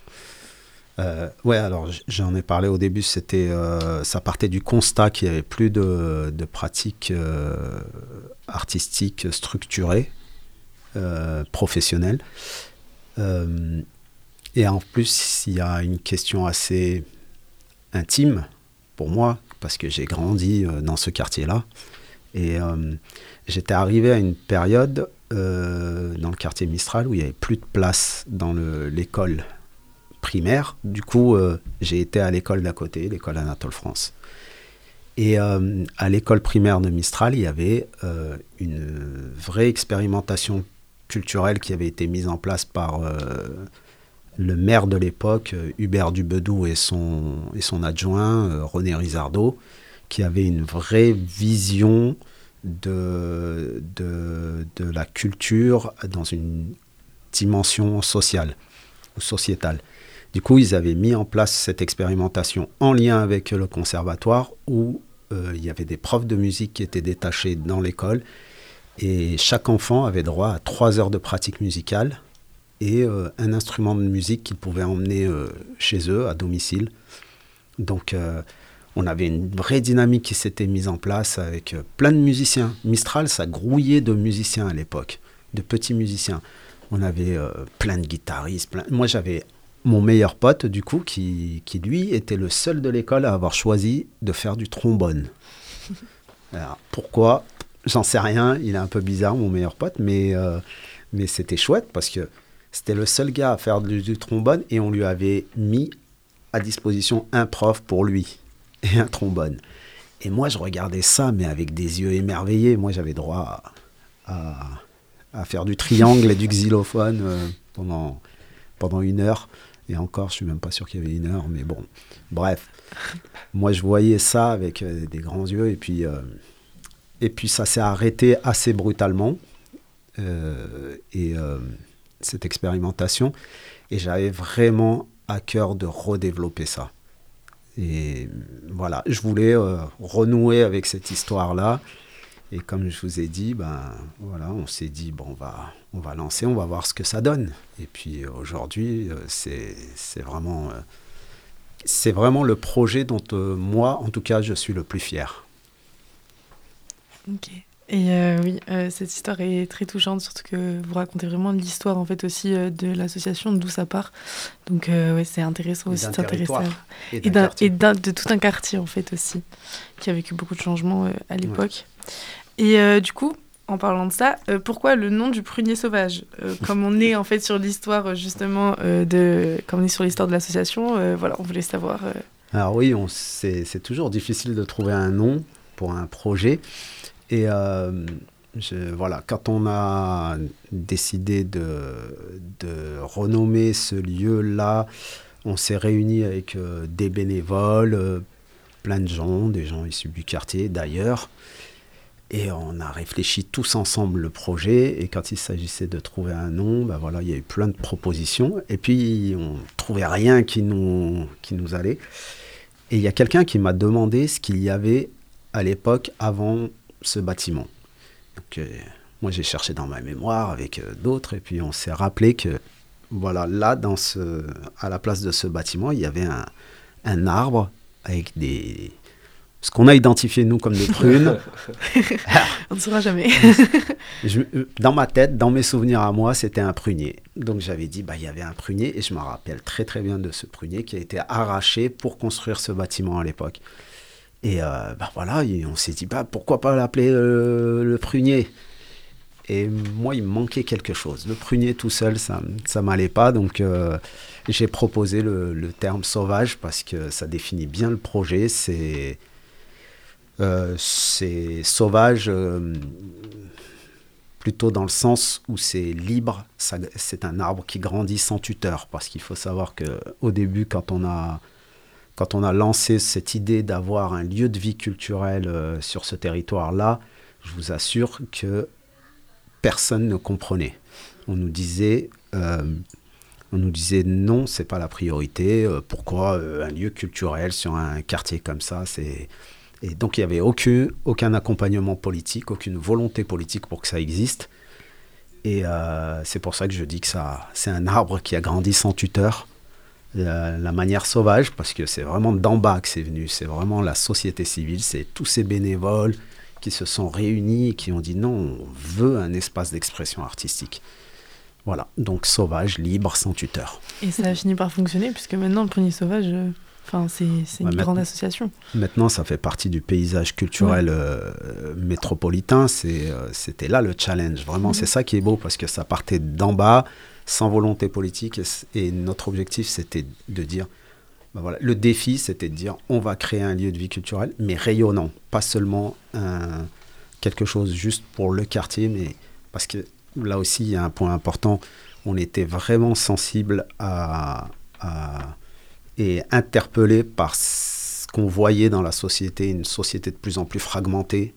Euh, ouais, alors j'en ai parlé au début, c'était, euh, ça partait du constat qu'il n'y avait plus de, de pratiques euh, artistiques structurées, euh, professionnelles. Euh, et en plus, il y a une question assez intime pour moi, parce que j'ai grandi euh, dans ce quartier-là. Et euh, j'étais arrivé à une période euh, dans le quartier Mistral où il n'y avait plus de place dans le, l'école primaire. Du coup, euh, j'ai été à l'école d'à côté, l'école Anatole France. Et euh, à l'école primaire de Mistral, il y avait euh, une vraie expérimentation culturelle qui avait été mise en place par euh, le maire de l'époque, Hubert Dubedou, et son, et son adjoint, euh, René Rizardo, qui avait une vraie vision de, de, de la culture dans une dimension sociale ou sociétale. Du coup, ils avaient mis en place cette expérimentation en lien avec le conservatoire où euh, il y avait des profs de musique qui étaient détachés dans l'école et chaque enfant avait droit à trois heures de pratique musicale et euh, un instrument de musique qu'ils pouvaient emmener euh, chez eux, à domicile. Donc, euh, on avait une vraie dynamique qui s'était mise en place avec euh, plein de musiciens. Mistral, ça grouillait de musiciens à l'époque, de petits musiciens. On avait euh, plein de guitaristes. Plein... Moi, j'avais mon meilleur pote, du coup, qui, qui, lui, était le seul de l'école à avoir choisi de faire du trombone. Alors, pourquoi ? J'en sais rien. Il est un peu bizarre, mon meilleur pote, mais, euh, mais c'était chouette parce que c'était le seul gars à faire du, du trombone et on lui avait mis à disposition un prof pour lui et un trombone. Et moi, je regardais ça, mais avec des yeux émerveillés. Moi, j'avais droit à, à, à faire du triangle et du xylophone euh, pendant, pendant une heure. Et encore, je suis même pas sûr qu'il y avait une heure, mais bon, bref. Moi, je voyais ça avec euh, des grands yeux, et puis, euh, et puis ça s'est arrêté assez brutalement, euh, et euh, cette expérimentation, et j'avais vraiment à cœur de redévelopper ça. Et voilà, je voulais euh, renouer avec cette histoire-là, et comme je vous ai dit, ben voilà, on s'est dit bon, on va, on va lancer, on va voir ce que ça donne. Et puis euh, aujourd'hui, euh, c'est, c'est vraiment, euh, c'est vraiment le projet dont euh, moi, en tout cas, je suis le plus fier. Ok. Et euh, oui, euh, cette histoire est très touchante, surtout que vous racontez vraiment l'histoire en fait aussi euh, de l'association, d'où ça part. Donc euh, ouais, c'est intéressant Et aussi d'un de s'intéresser à... Et, et, d'un, et d'un, de tout un quartier en fait aussi, qui a vécu beaucoup de changements euh, à l'époque. Ouais. Et euh, du coup, en parlant de ça, euh, pourquoi le nom du prunier sauvage euh, Comme on est en fait sur l'histoire justement euh, de, comme on est sur l'histoire de l'association, euh, voilà, on voulait savoir. Euh... Alors oui, on, c'est, c'est toujours difficile de trouver un nom pour un projet. Et euh, je, voilà, quand on a décidé de, de renommer ce lieu-là, on s'est réunis avec euh, des bénévoles, euh, plein de gens, des gens issus du quartier d'ailleurs. Et on a réfléchi tous ensemble le projet. Et quand il s'agissait de trouver un nom, ben voilà, il y a eu plein de propositions. Et puis, on ne trouvait rien qui nous, qui nous allait. Et il y a quelqu'un qui m'a demandé ce qu'il y avait à l'époque avant ce bâtiment. Donc, euh, moi, j'ai cherché dans ma mémoire avec euh, d'autres, et puis on s'est rappelé que, voilà, là, dans ce, à la place de ce bâtiment, il y avait un, un arbre avec des... ce qu'on a identifié, nous, comme des prunes. On ne saura jamais. je, dans ma tête, dans mes souvenirs à moi, c'était un prunier. Donc, j'avais dit, bah, il y avait un prunier, et je me rappelle très, très bien de ce prunier qui a été arraché pour construire ce bâtiment à l'époque. Et euh, bah voilà, on s'est dit, bah, pourquoi pas l'appeler euh, le prunier. Et moi, il me manquait quelque chose. Le prunier tout seul, ça ne m'allait pas. Donc, euh, j'ai proposé le, le terme sauvage parce que ça définit bien le projet. C'est, euh, c'est sauvage euh, plutôt dans le sens où c'est libre. Ça, c'est un arbre qui grandit sans tuteur. Parce qu'il faut savoir qu'au début, quand on a... Quand on a lancé cette idée d'avoir un lieu de vie culturelle euh, sur ce territoire-là, je vous assure que personne ne comprenait. On nous disait, euh, on nous disait non, c'est pas la priorité. Euh, pourquoi euh, un lieu culturel sur un quartier comme ça, c'est... Et donc il n'y avait aucun, aucun accompagnement politique, aucune volonté politique pour que ça existe. Et euh, c'est pour ça que je dis que ça, c'est un arbre qui a grandi sans tuteur. La, la manière sauvage, parce que c'est vraiment d'en bas que c'est venu, c'est vraiment la société civile, c'est tous ces bénévoles qui se sont réunis et qui ont dit non, on veut un espace d'expression artistique. Voilà, donc sauvage, libre, sans tuteur. Et ça a fini par fonctionner, puisque maintenant le prunier sauvage, euh, c'est, c'est une ouais, grande association. Maintenant, ça fait partie du paysage culturel ouais. euh, métropolitain, c'est, euh, c'était là le challenge, vraiment, mmh. c'est ça qui est beau, parce que ça partait d'en bas, sans volonté politique, et, et notre objectif, c'était de dire, ben voilà, le défi, c'était de dire, on va créer un lieu de vie culturelle, mais rayonnant, pas seulement un, quelque chose juste pour le quartier, mais parce que là aussi, il y a un point important, on était vraiment sensible à, à, et interpellé par ce qu'on voyait dans la société, une société de plus en plus fragmentée,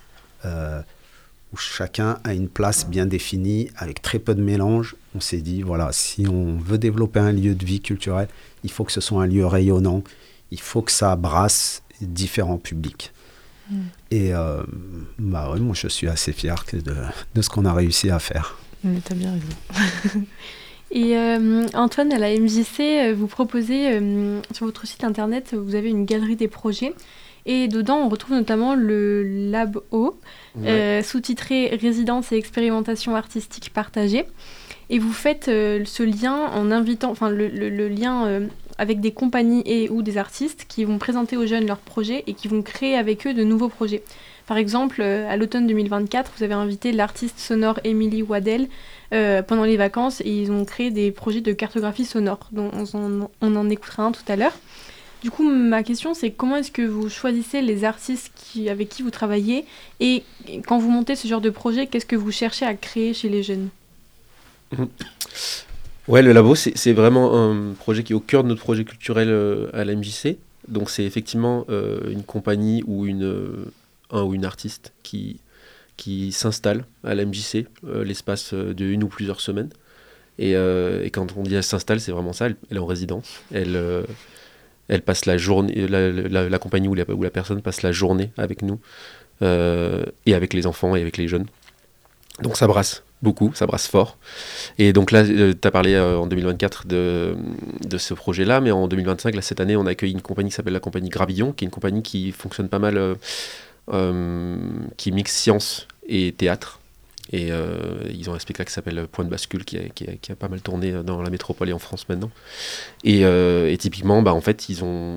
euh, où chacun a une place bien définie, avec très peu de mélange. On s'est dit, voilà, si on veut développer un lieu de vie culturelle, il faut que ce soit un lieu rayonnant, il faut que ça brasse différents publics. Mmh. Et euh, bah ouais, moi, je suis assez fier de, de ce qu'on a réussi à faire. Mais t'as bien raison. Et euh, Antoine, à la M J C, vous proposez, euh, sur votre site internet, vous avez une galerie des projets. Et dedans, on retrouve notamment le Lab O, ouais. euh, sous-titré « Résidence et expérimentation artistique partagée ». Et vous faites euh, ce lien en invitant, enfin le, le, le lien euh, avec des compagnies et ou des artistes qui vont présenter aux jeunes leurs projets et qui vont créer avec eux de nouveaux projets. Par exemple, euh, à l'automne deux mille vingt-quatre, vous avez invité l'artiste sonore Émilie Waddell euh, pendant les vacances et ils ont créé des projets de cartographie sonore, dont on en, on en écoutera un tout à l'heure. Du coup, ma question, c'est comment est-ce que vous choisissez les artistes qui, avec qui vous travaillez et quand vous montez ce genre de projet, qu'est-ce que vous cherchez à créer chez les jeunes ? Mmh. Ouais, le labo, c'est, c'est vraiment un projet qui est au cœur de notre projet culturel euh, à la M J C. Donc c'est effectivement euh, une compagnie ou une, euh, un ou une artiste qui, qui s'installe à la M J C, euh, l'espace de une ou plusieurs semaines. Et, euh, et quand on dit elle s'installe, c'est vraiment ça, elle, elle est en résidence. Elle, euh, elle passe la journée, la, la, la compagnie ou la, ou la personne passe la journée avec nous, euh, et avec les enfants et avec les jeunes. Donc ça brasse beaucoup, ça brasse fort. Et donc là, euh, tu as parlé euh, en deux mille vingt-quatre de, de ce projet-là, mais en deux mille vingt-cinq, là, cette année, on a accueilli une compagnie qui s'appelle la compagnie Gravillon, qui est une compagnie qui fonctionne pas mal, euh, euh, qui mixe science et théâtre. Et euh, ils ont un spectacle qui s'appelle Point de bascule, qui a, qui, a, qui a pas mal tourné dans la métropole et en France maintenant. Et, euh, et typiquement, bah, en fait, ils ont...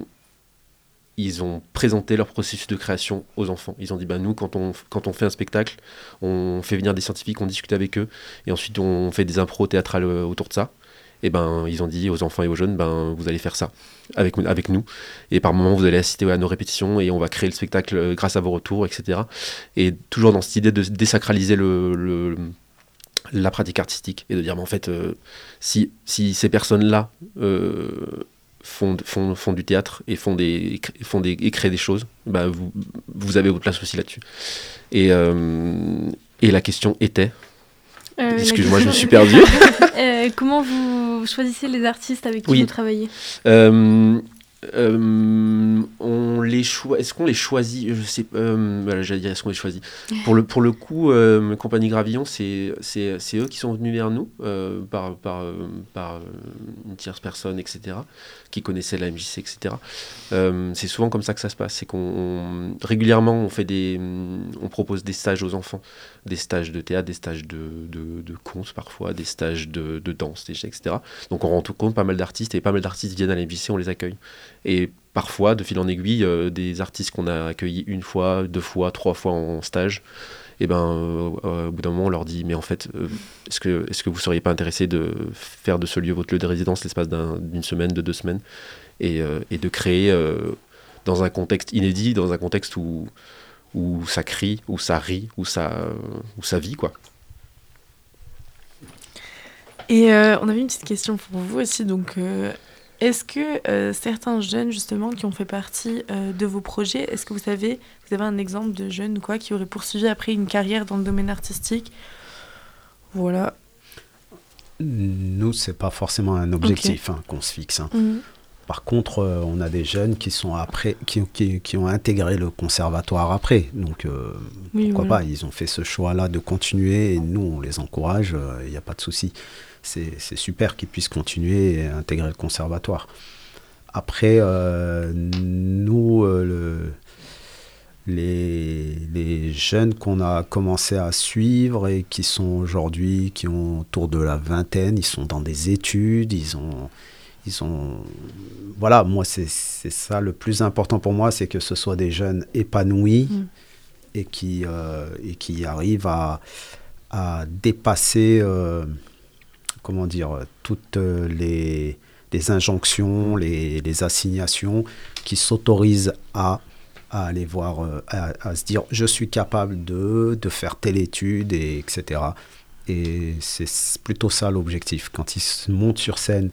ils ont présenté leur processus de création aux enfants. Ils ont dit, bah, nous, quand on, quand on fait un spectacle, on fait venir des scientifiques, on discute avec eux, et ensuite on fait des impros théâtrales autour de ça. Et ben, ils ont dit aux enfants et aux jeunes, ben, vous allez faire ça avec, avec nous. Et par moment, vous allez assister à nos répétitions, et on va créer le spectacle grâce à vos retours, et cetera. Et toujours dans cette idée de désacraliser le... le la pratique artistique, et de dire, mais en fait, euh, si, si ces personnes-là... Euh, Font, font, font du théâtre et font des, font des, et créent des choses, bah vous, vous avez votre place aussi là-dessus. Et, euh, et la question était... Euh, Excuse-moi, question... je me suis perdu. euh, comment vous choisissez les artistes avec qui oui. vous travaillez ? euh, euh, on les cho- Est-ce qu'on les choisit ? Je sais euh, voilà, j'allais dire, est-ce qu'on les choisit ? Pour le, pour le coup, euh, Compagnie Gravillon, c'est, c'est, c'est eux qui sont venus vers nous, euh, par, par, par une tierce personne, et cetera, qui connaissaient la M J C, et cetera. Euh, c'est souvent comme ça que ça se passe. C'est qu'on, on, régulièrement, on, fait des, on propose des stages aux enfants, des stages de théâtre, des stages de, de, de contes parfois, des stages de, de danse, et cetera. Donc on rend compte pas mal d'artistes, et pas mal d'artistes viennent à la M J C, on les accueille. Et parfois, de fil en aiguille, euh, des artistes qu'on a accueillis une fois, deux fois, trois fois en stage, et ben, euh, euh, au bout d'un moment, on leur dit, mais en fait, euh, est-ce que, est-ce que vous ne seriez pas intéressé de faire de ce lieu votre lieu de résidence l'espace d'un, d'une semaine, de deux semaines, et, euh, et de créer euh, dans un contexte inédit, dans un contexte où, où ça crie, où ça rit, où ça, où ça vit, quoi. Et euh, on avait une petite question pour vous aussi, donc... Euh... Est-ce que euh, certains jeunes, justement, qui ont fait partie euh, de vos projets, est-ce que vous savez, vous avez un exemple de jeunes ou quoi, qui auraient poursuivi après une carrière dans le domaine artistique ? Voilà. Nous, c'est pas forcément un objectif okay. hein, qu'on se fixe. Hein. Mm-hmm. Par contre, euh, on a des jeunes qui sont après, qui, qui, qui ont intégré le conservatoire après. Donc, euh, oui, pourquoi voilà. pas ? Ils ont fait ce choix-là de continuer et nous, on les encourage. Il n'y a pas de souci. C'est, c'est super qu'ils puissent continuer et intégrer le conservatoire. Après, euh, nous, euh, le, les, les jeunes qu'on a commencé à suivre et qui sont aujourd'hui, qui ont autour de la vingtaine, ils sont dans des études, ils ont... Ils ont... Voilà, moi, c'est, c'est ça le plus important pour moi, c'est que ce soit des jeunes épanouis mmh. et, qui, euh, et qui arrivent à, à dépasser... Euh, comment dire, toutes les, les injonctions, les, les assignations qui s'autorisent à, à aller voir, à, à se dire je suis capable de, de faire telle étude, et, etc. Et c'est plutôt ça l'objectif. Quand ils se montent sur scène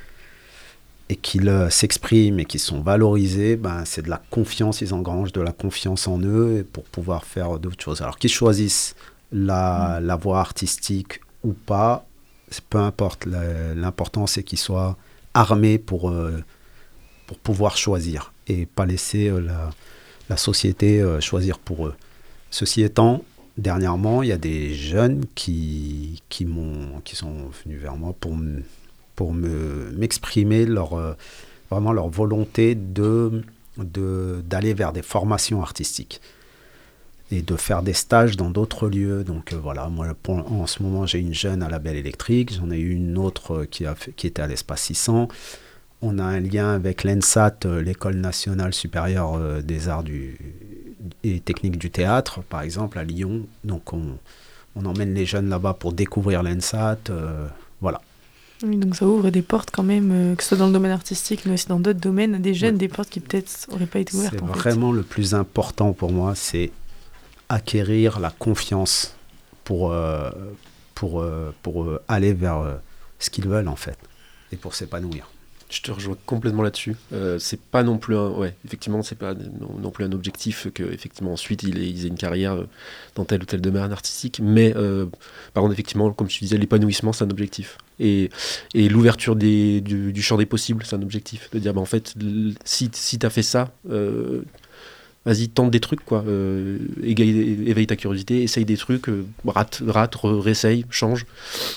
et qu'ils euh, s'expriment et qu'ils sont valorisés, ben, c'est de la confiance, ils engrangent de la confiance en eux pour pouvoir faire d'autres choses. Alors qu'ils choisissent la, la voie artistique ou pas, peu importe, l'important c'est qu'ils soient armés pour, euh, pour pouvoir choisir et pas laisser euh, la, la société euh, choisir pour eux. Ceci étant, dernièrement, il y a des jeunes qui, qui, m'ont, qui sont venus vers moi pour, m- pour me, m'exprimer leur, euh, vraiment leur volonté de, de, d'aller vers des formations artistiques et de faire des stages dans d'autres lieux. Donc euh, voilà, moi pour, en ce moment j'ai une jeune à la Belle Électrique, j'en ai eu une autre qui, a fait, qui était à l'Espace six cents. On a un lien avec l'ENSAT, euh, l'École nationale supérieure euh, des arts du, et techniques du théâtre, par exemple, à Lyon. Donc on, on emmène les jeunes là-bas pour découvrir l'ENSAT. Euh, voilà. Oui, donc ça ouvre des portes quand même, euh, que ce soit dans le domaine artistique, mais aussi dans d'autres domaines, à des jeunes, ouais. des portes qui peut-être n'auraient pas été ouvertes. C'est en vraiment fait. le plus important pour moi, c'est acquérir la confiance pour, euh, pour, euh, pour euh, aller vers euh, ce qu'ils veulent en fait, et pour s'épanouir. Je te rejoins complètement là-dessus. Euh, c'est pas non plus un, ouais, effectivement, c'est pas non, non plus un objectif que, effectivement, ensuite ils aient, ils aient une carrière dans tel ou tel domaine artistique. Mais euh, par contre, effectivement, comme tu disais, l'épanouissement, c'est un objectif. Et, et l'ouverture des, du, du champ des possibles, c'est un objectif. De dire, bah, en fait, si, si t'as fait ça, euh, vas-y, tente des trucs, quoi. Euh, éveille, éveille ta curiosité, essaye des trucs, euh, rate, rate, réessaye, change.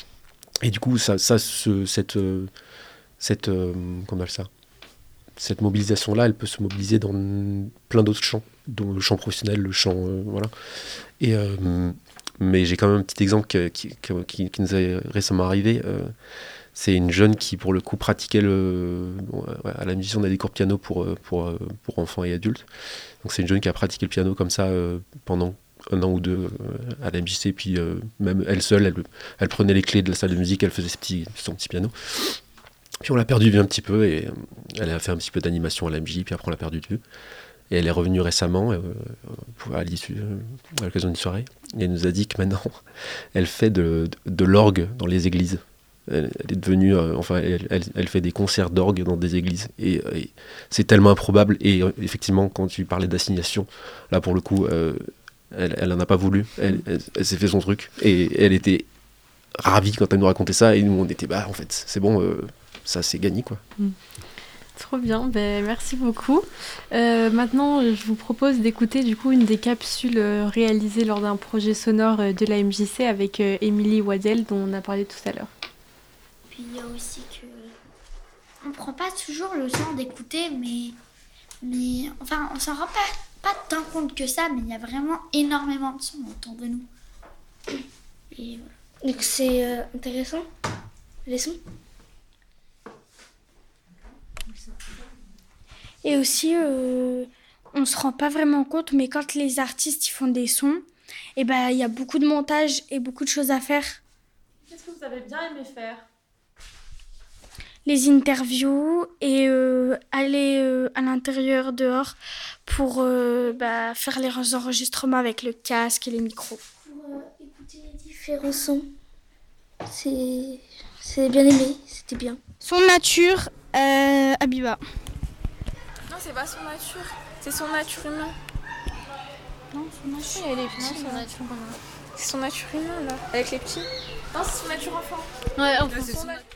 Et du coup, ça, ça ce, cette euh, Cette, euh, comment on appelle ça, cette mobilisation-là, elle peut se mobiliser dans plein d'autres champs, dont le champ professionnel, le champ, euh, voilà. Et, euh, mais j'ai quand même un petit exemple qui, qui, qui, qui nous est récemment arrivé. Euh, c'est une jeune qui, pour le coup, pratiquait le... Bon, ouais, à la M J C, on a des cours de piano pour, pour, pour enfants et adultes. Donc c'est une jeune qui a pratiqué le piano comme ça euh, pendant un an ou deux euh, à la M J C, puis euh, même elle seule, elle, elle prenait les clés de la salle de musique, elle faisait ses petits, son petit piano. Puis on l'a perdu de vue un petit peu, et euh, elle a fait un petit peu d'animation à l'A M J, puis après on l'a perdu de vue. Et elle est revenue récemment, euh, à l'issue, euh, à l'occasion d'une soirée, et elle nous a dit que maintenant, elle fait de, de, de l'orgue dans les églises. Elle, elle est devenue, euh, enfin, elle, elle, elle fait des concerts d'orgue dans des églises, et, et c'est tellement improbable. Et euh, effectivement, quand tu parlais d'assignation, là pour le coup, euh, elle, elle en a pas voulu, elle, elle, elle s'est fait son truc, et elle était ravie quand elle nous racontait ça, et nous on était, bah en fait, c'est bon, euh, ça c'est gagné, quoi. Mm. Trop bien, ben, merci beaucoup. Euh, maintenant, je vous propose d'écouter du coup une des capsules euh, réalisées lors d'un projet sonore euh, de la M J C avec euh, Émilie Waddell, dont on a parlé tout à l'heure. Puis il y a aussi que on prend pas toujours le temps d'écouter, mais mais enfin on s'en rend pas pas tant compte que ça, mais il y a vraiment énormément de sons autour de nous. Et voilà. Donc c'est euh, intéressant les sons. Et aussi, euh, on se rend pas vraiment compte, mais quand les artistes ils font des sons, et ben il y a beaucoup de montage et beaucoup de choses à faire. Qu'est-ce que vous avez bien aimé faire ? Les interviews et euh, aller euh, à l'intérieur, dehors, pour euh, bah, faire les enregistrements avec le casque et les micros. Pour euh, écouter les différents sons, c'est, c'est bien aimé, c'était bien. Son nature, euh, Abiba. Non, c'est pas son nature, c'est son nature humain. Non, son nature. Oui, elle est petite. Non, son nature humain. C'est son nature humain, là, avec les petits. Non, c'est son nature enfant. Ouais, enfant. Là, c'est son nature.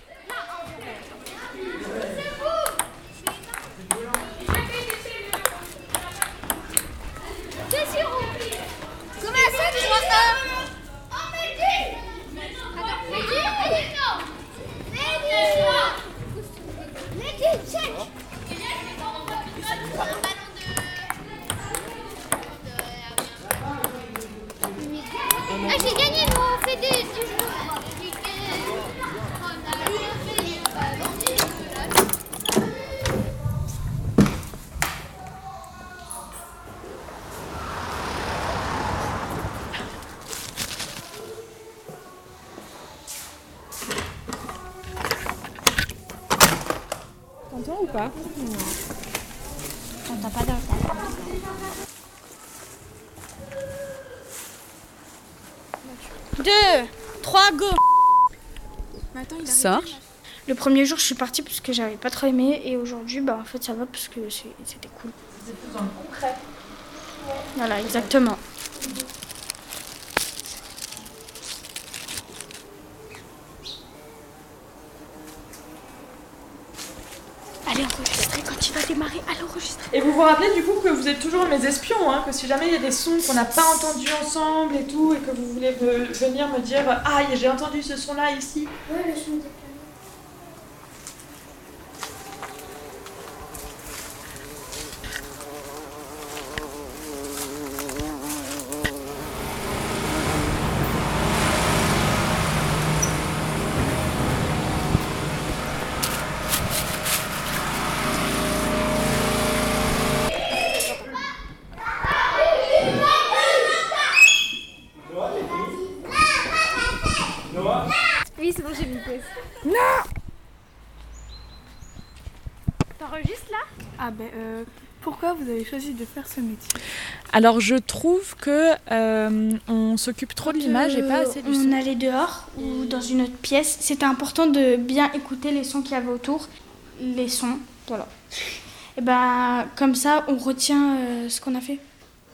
Comment ça, tu vois ça? Oh, Mehdi! Mehdi, Mehdi, non! Mehdi! Mehdi, check! Ah, j'ai gagné, nous on fait des, du jeu. T'entends ou pas? Non. T'entends pas dans le tas. Deux, trois, go. Sors. Le premier jour, je suis partie parce que j'avais pas trop aimé, et aujourd'hui, bah en fait, ça va parce que c'est, c'était cool. C'est plus dans le concret. Voilà, exactement. Allez, enregistrer quand il va démarrer. Allez, enregistrer. Et vous vous rappelez du coup que vous êtes toujours mes espions, hein, que si jamais il y a des sons qu'on n'a pas entendus ensemble et tout, et que vous voulez me, venir me dire « Ah, j'ai entendu ce son-là ici ». Ouais, le son des pianos. Oui, c'est bon, j'ai mis pause. T'enregistres là? Ah ben, euh, pourquoi vous avez choisi de faire ce métier? Alors je trouve que euh, on s'occupe trop de l'image et pas assez du son. On allait dehors ou dans une autre pièce. C'était important de bien écouter les sons qu'il y avait autour. Les sons, voilà. Et ben comme ça, on retient euh, ce qu'on a fait.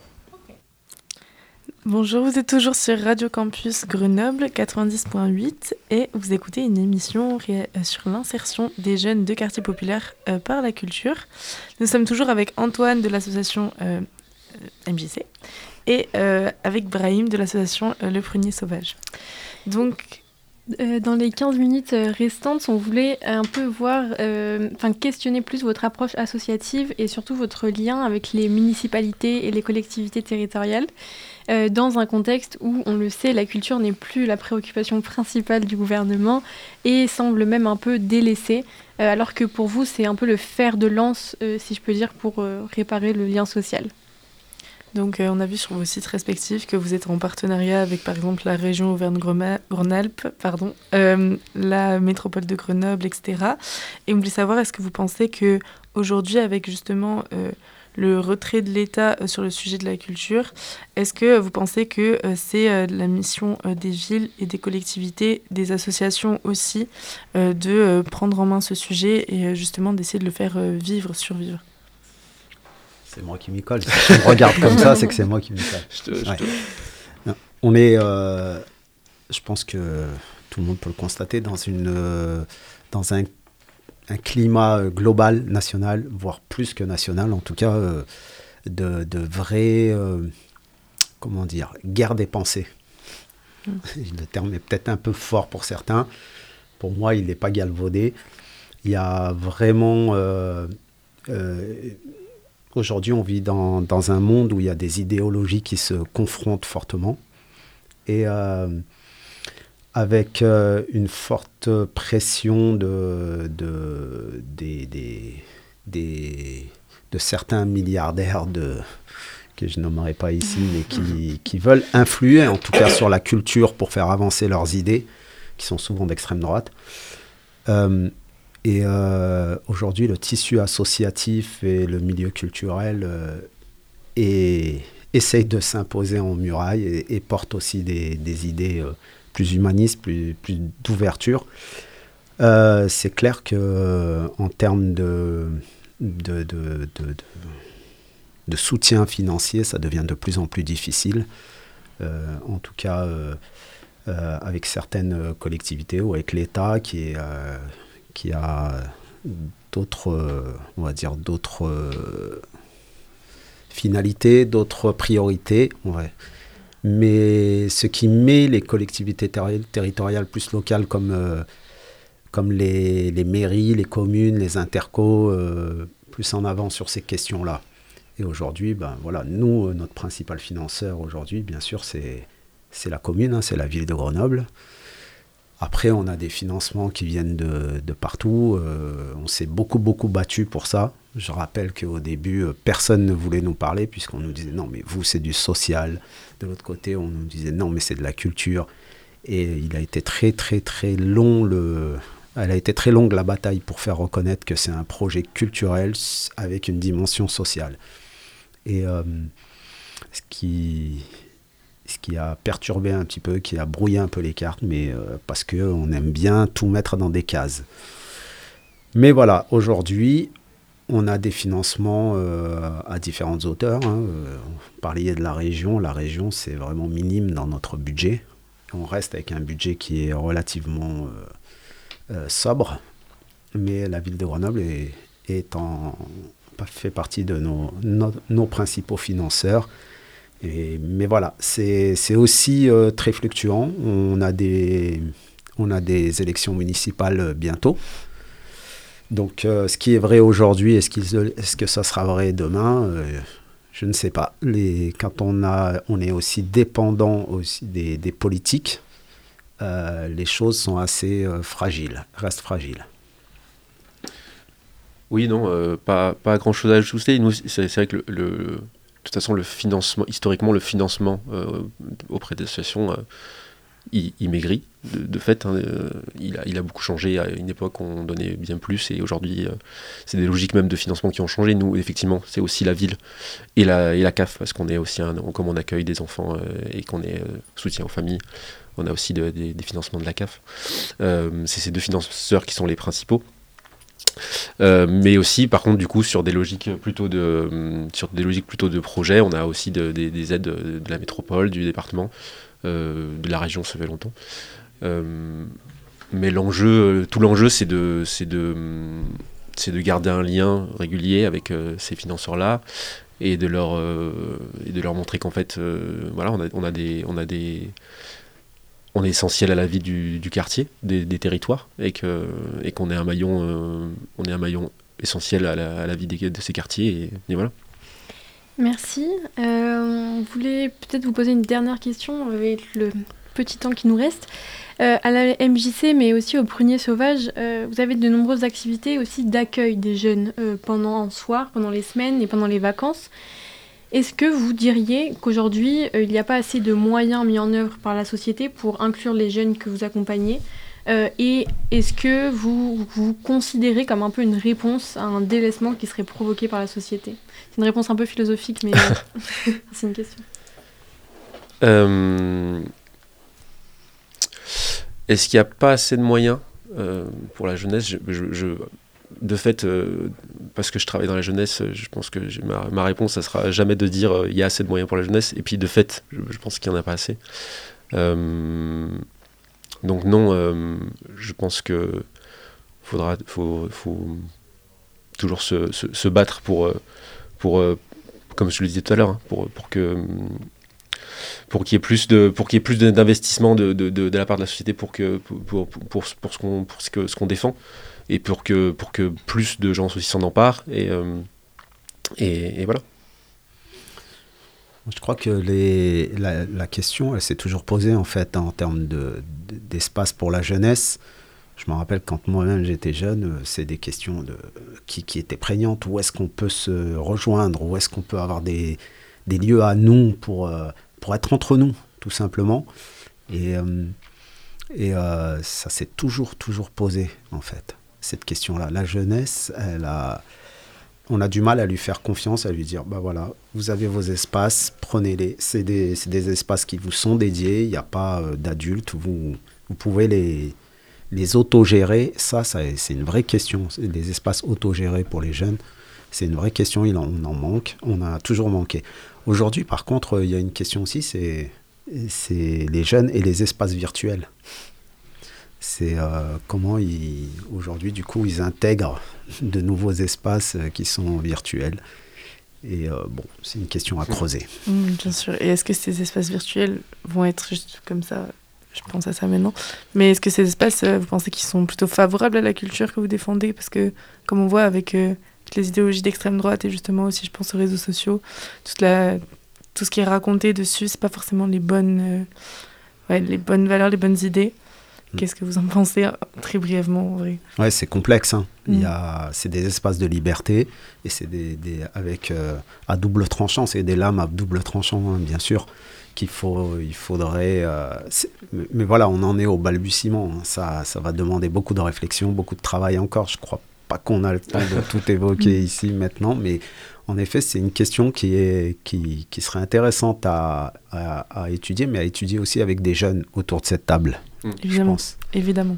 Bonjour, vous êtes toujours sur Radio Campus Grenoble quatre-vingt-dix point huit et vous écoutez une émission ré- sur l'insertion des jeunes de quartiers populaires euh, par la culture. Nous sommes toujours avec Antoine de l'association euh, M J C et euh, avec Brahim de l'association euh, Le Prunier Sauvage. Donc, euh, dans les quinze minutes restantes, on voulait un peu voir, euh, enfin questionner plus votre approche associative et surtout votre lien avec les municipalités et les collectivités territoriales. Euh, dans un contexte où, on le sait, la culture n'est plus la préoccupation principale du gouvernement et semble même un peu délaissée, euh, alors que pour vous, c'est un peu le fer de lance, euh, si je peux dire, pour euh, réparer le lien social. Donc euh, on a vu sur vos sites respectifs que vous êtes en partenariat avec par exemple la région Auvergne-Rhône-Alpes, pardon, euh, la métropole de Grenoble, et cetera. Et on voulait savoir, est-ce que vous pensez qu'aujourd'hui, avec justement euh, le retrait de l'État euh, sur le sujet de la culture, est-ce que vous pensez que euh, c'est euh, la mission euh, des villes et des collectivités, des associations aussi, euh, de euh, prendre en main ce sujet et euh, justement d'essayer de le faire euh, vivre, survivre? C'est moi qui m'y colle. Si tu me regardes comme ça, c'est que c'est moi qui m'y colle. Je te, je Ouais. te... Non. On est, euh, je pense que tout le monde peut le constater, dans, une, euh, dans un, un climat global, national, voire plus que national, en tout cas, euh, de, de vraie, euh, comment dire, guerre des pensées. Mm. Le terme est peut-être un peu fort pour certains. Pour moi, il n'est pas galvaudé. Il y a vraiment... Euh, euh, Aujourd'hui, on vit dans, dans un monde où il y a des idéologies qui se confrontent fortement et euh, avec euh, une forte pression de, de, des, des, des, de certains milliardaires de, que je nommerai pas ici, mais qui, qui veulent influer en tout cas sur la culture pour faire avancer leurs idées, qui sont souvent d'extrême droite. Euh, Et euh, aujourd'hui, le tissu associatif et le milieu culturel euh, est, essayent de s'imposer en muraille et, et portent aussi des, des idées euh, plus humanistes, plus, plus d'ouverture. Euh, c'est clair qu'en euh, termes de, de, de, de, de, de soutien financier, ça devient de plus en plus difficile. Euh, en tout cas, euh, euh, avec certaines collectivités ou avec l'État qui est... Euh, qui a d'autres, euh, on va dire, d'autres euh, finalités, d'autres priorités. Ouais. Mais ce qui met les collectivités ter- territoriales plus locales comme, euh, comme les, les mairies, les communes, les intercos, euh, plus en avant sur ces questions-là. Et aujourd'hui, ben, voilà, nous, notre principal financeur aujourd'hui, bien sûr, c'est, c'est la commune, hein, c'est la ville de Grenoble. Après, on a des financements qui viennent de, de partout. Euh, on s'est beaucoup, beaucoup battu pour ça. Je rappelle qu'au début, personne ne voulait nous parler puisqu'on nous disait « Non, mais vous, c'est du social ». De l'autre côté, on nous disait « Non, mais c'est de la culture ». Et il a été très, très, très long. Le... Elle a été très longue, la bataille, pour faire reconnaître que c'est un projet culturel avec une dimension sociale. Et euh, ce qui... ce qui a perturbé un petit peu, qui a brouillé un peu les cartes, mais euh, parce qu'on aime bien tout mettre dans des cases. Mais voilà, aujourd'hui, on a des financements euh, à différentes hauteurs. Hein. Euh, on parlait de la région. La région, c'est vraiment minime dans notre budget. On reste avec un budget qui est relativement euh, euh, sobre, mais la ville de Grenoble est, est en, fait partie de nos, nos, nos principaux financeurs. Et, mais voilà, c'est, c'est aussi euh, très fluctuant. On a, des, on a des élections municipales bientôt. Donc, euh, ce qui est vrai aujourd'hui, est-ce, qu'il, est-ce que ça sera vrai demain euh, Je ne sais pas. Les, quand on, a, on est aussi dépendant aussi des, des politiques, euh, les choses sont assez euh, fragiles, restent fragiles. Oui, non, euh, pas, pas grand-chose à ajouter. Nous, c'est, c'est vrai que le... le... De toute façon, le financement, historiquement, le financement euh, auprès des associations, euh, il, il maigrit. De, de fait, hein, euh, il, a, il a beaucoup changé. À une époque, on donnait bien plus, et aujourd'hui, euh, c'est des logiques même de financement qui ont changé. Nous, effectivement, c'est aussi la ville et la, et la C A F, parce qu'on est aussi, un, comme on accueille des enfants euh, et qu'on est euh, soutien aux familles, on a aussi de, de, des financements de la C A F. Euh, c'est ces deux financeurs qui sont les principaux. Euh, mais aussi, par contre, du coup, sur des logiques plutôt de, sur des logiques plutôt de projet, on a aussi de, de, des aides de, de la métropole, du département, euh, de la région, ça fait longtemps. Euh, mais l'enjeu, tout l'enjeu, c'est de, c'est de, c'est de garder un lien régulier avec euh, ces financeurs-là et de leur, euh, et de leur montrer qu'en fait, euh, voilà, on a, on a des, on a des, on est essentiel à la vie du, du quartier, des, des territoires, et que, et qu'on est un maillon, euh, on est un maillon essentiel à la, à la vie des, de ces quartiers, et, et voilà. Merci. Euh, on voulait peut-être vous poser une dernière question avec le petit temps qui nous reste. Euh, à la M J C, mais aussi au Prunier Sauvage, euh, vous avez de nombreuses activités aussi d'accueil des jeunes euh, pendant le soir, pendant les semaines et pendant les vacances. Est-ce que vous diriez qu'aujourd'hui, euh, il n'y a pas assez de moyens mis en œuvre par la société pour inclure les jeunes que vous accompagnez euh, et est-ce que vous vous considérez comme un peu une réponse à un délaissement qui serait provoqué par la société ? C'est une réponse un peu philosophique, mais euh, c'est une question. Euh... Est-ce qu'il n'y a pas assez de moyens euh, pour la jeunesse ? je, je, je, De fait, euh, parce que je travaille dans la jeunesse, je pense que j'ai, ma, ma réponse, ça sera jamais de dire euh, il y a assez de moyens pour la jeunesse. Et puis, de fait, je, je pense qu'il n'y en a pas assez. Euh, donc non, euh, je pense que faudra, faut, faut toujours se, se, se battre pour, pour, comme je le disais tout à l'heure, hein, pour, pour que... pour qu'il y ait plus de pour qu'il y ait plus d'investissement de, de, de, de la part de la société pour que pour, pour, pour, pour ce qu'on pour ce que ce qu'on défend et pour que pour que plus de gens aussi s'en emparent et euh, et, et voilà. Je crois que les la, la question elle s'est toujours posée en fait en termes de, de d'espace pour la jeunesse. Je me rappelle quand moi-même j'étais jeune, c'est des questions de qui qui étaient prégnantes. Où est-ce qu'on peut se rejoindre? Où est-ce qu'on peut avoir des des lieux à nous pour euh, pour être entre nous, tout simplement. Et, euh, et euh, ça s'est toujours, toujours posé, en fait, cette question-là. La jeunesse, elle a, on a du mal à lui faire confiance, à lui dire, bah voilà, vous avez vos espaces, prenez-les. C'est des, c'est des espaces qui vous sont dédiés, il n'y a pas euh, d'adultes, vous, vous pouvez les, les autogérer. Ça, ça, c'est une vraie question. C'est des espaces autogérés pour les jeunes, c'est une vraie question, il en, on en manque, on a toujours manqué. Aujourd'hui, par contre, il y a une question aussi, c'est, c'est les jeunes et les espaces virtuels. C'est euh, comment, ils, aujourd'hui, du coup, ils intègrent de nouveaux espaces qui sont virtuels. Et euh, bon, c'est une question à creuser. Mmh, bien sûr. Et est-ce que ces espaces virtuels vont être juste comme ça ? Je pense à ça maintenant. Mais est-ce que ces espaces, vous pensez qu'ils sont plutôt favorables à la culture que vous défendez ? Parce que, comme on voit avec... Euh, les idéologies d'extrême droite et justement aussi je pense aux réseaux sociaux, toute la, tout ce qui est raconté dessus, c'est pas forcément les bonnes, euh, ouais, les bonnes valeurs, les bonnes idées. Mmh. Qu'est-ce que vous en pensez très brièvement en vrai ? Ouais, c'est complexe. Hein. Mmh. Il y a, c'est des espaces de liberté et c'est des, des avec euh, à double tranchant, c'est des lames à double tranchant hein, bien sûr qu'il faut, il faudrait. Euh, mais voilà, on en est au balbutiement. Hein. Ça, ça va demander beaucoup de réflexion, beaucoup de travail encore. Je crois pas qu'on a le temps de tout évoquer ici maintenant, mais en effet, c'est une question qui, est, qui, qui serait intéressante à, à, à étudier, mais à étudier aussi avec des jeunes autour de cette table, mmh. évidemment, je pense. Évidemment.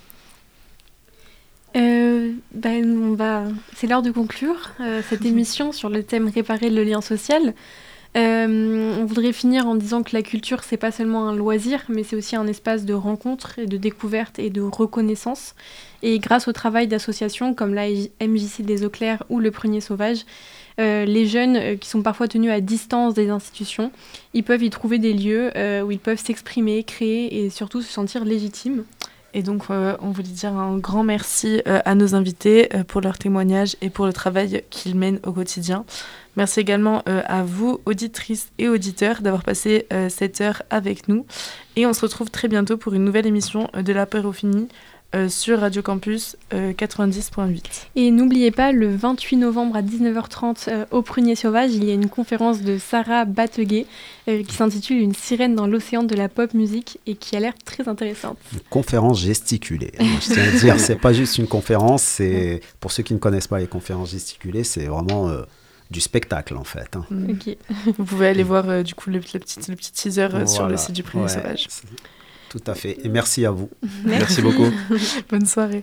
Euh, ben, on va... C'est l'heure de conclure euh, cette émission sur le thème « Réparer le lien social ». Euh, on voudrait finir en disant que la culture, c'est pas seulement un loisir, mais c'est aussi un espace de rencontre et de découverte et de reconnaissance. Et grâce au travail d'associations comme la M J C des Eaux Claires ou le Prunier Sauvage, euh, les jeunes euh, qui sont parfois tenus à distance des institutions, ils peuvent y trouver des lieux euh, où ils peuvent s'exprimer, créer et surtout se sentir légitimes. Et donc, euh, on voulait dire un grand merci euh, à nos invités euh, pour leur témoignage et pour le travail qu'ils mènent au quotidien. Merci également euh, à vous, auditrices et auditeurs, d'avoir passé euh, cette heure avec nous. Et on se retrouve très bientôt pour une nouvelle émission de l'apéro fini euh, sur Radio Campus euh, quatre-vingt-dix point huit. Et n'oubliez pas, le vingt-huit novembre à dix-neuf heures trente euh, au Prunier Sauvage, il y a une conférence de Sarah Bateguet euh, qui s'intitule Une sirène dans l'océan de la pop musique et qui a l'air très intéressante. Une conférence gesticulée. Je tiens à dire, c'est pas juste une conférence, c'est pour ceux qui ne connaissent pas les conférences gesticulées, c'est vraiment euh, du spectacle en fait. Hein. Okay. Vous pouvez aller voir euh, du coup le, le, petit, le petit teaser euh, voilà. sur le site du Prunier ouais, Sauvage. Tout à fait. Et merci à vous. Merci Merci, beaucoup. Bonne soirée.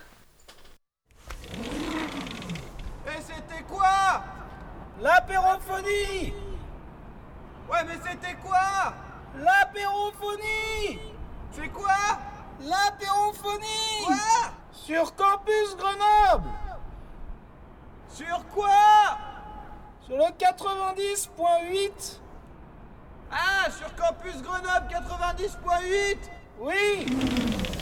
Et c'était quoi? L'apérophonie. Ouais, mais c'était quoi? L'apérophonie. C'est quoi? L'apérophonie. Quoi? Sur Campus Grenoble. Sur quoi? Sur le quatre-vingt-dix point huit. Ah, sur Campus Grenoble quatre-vingt-dix point huit. Oui.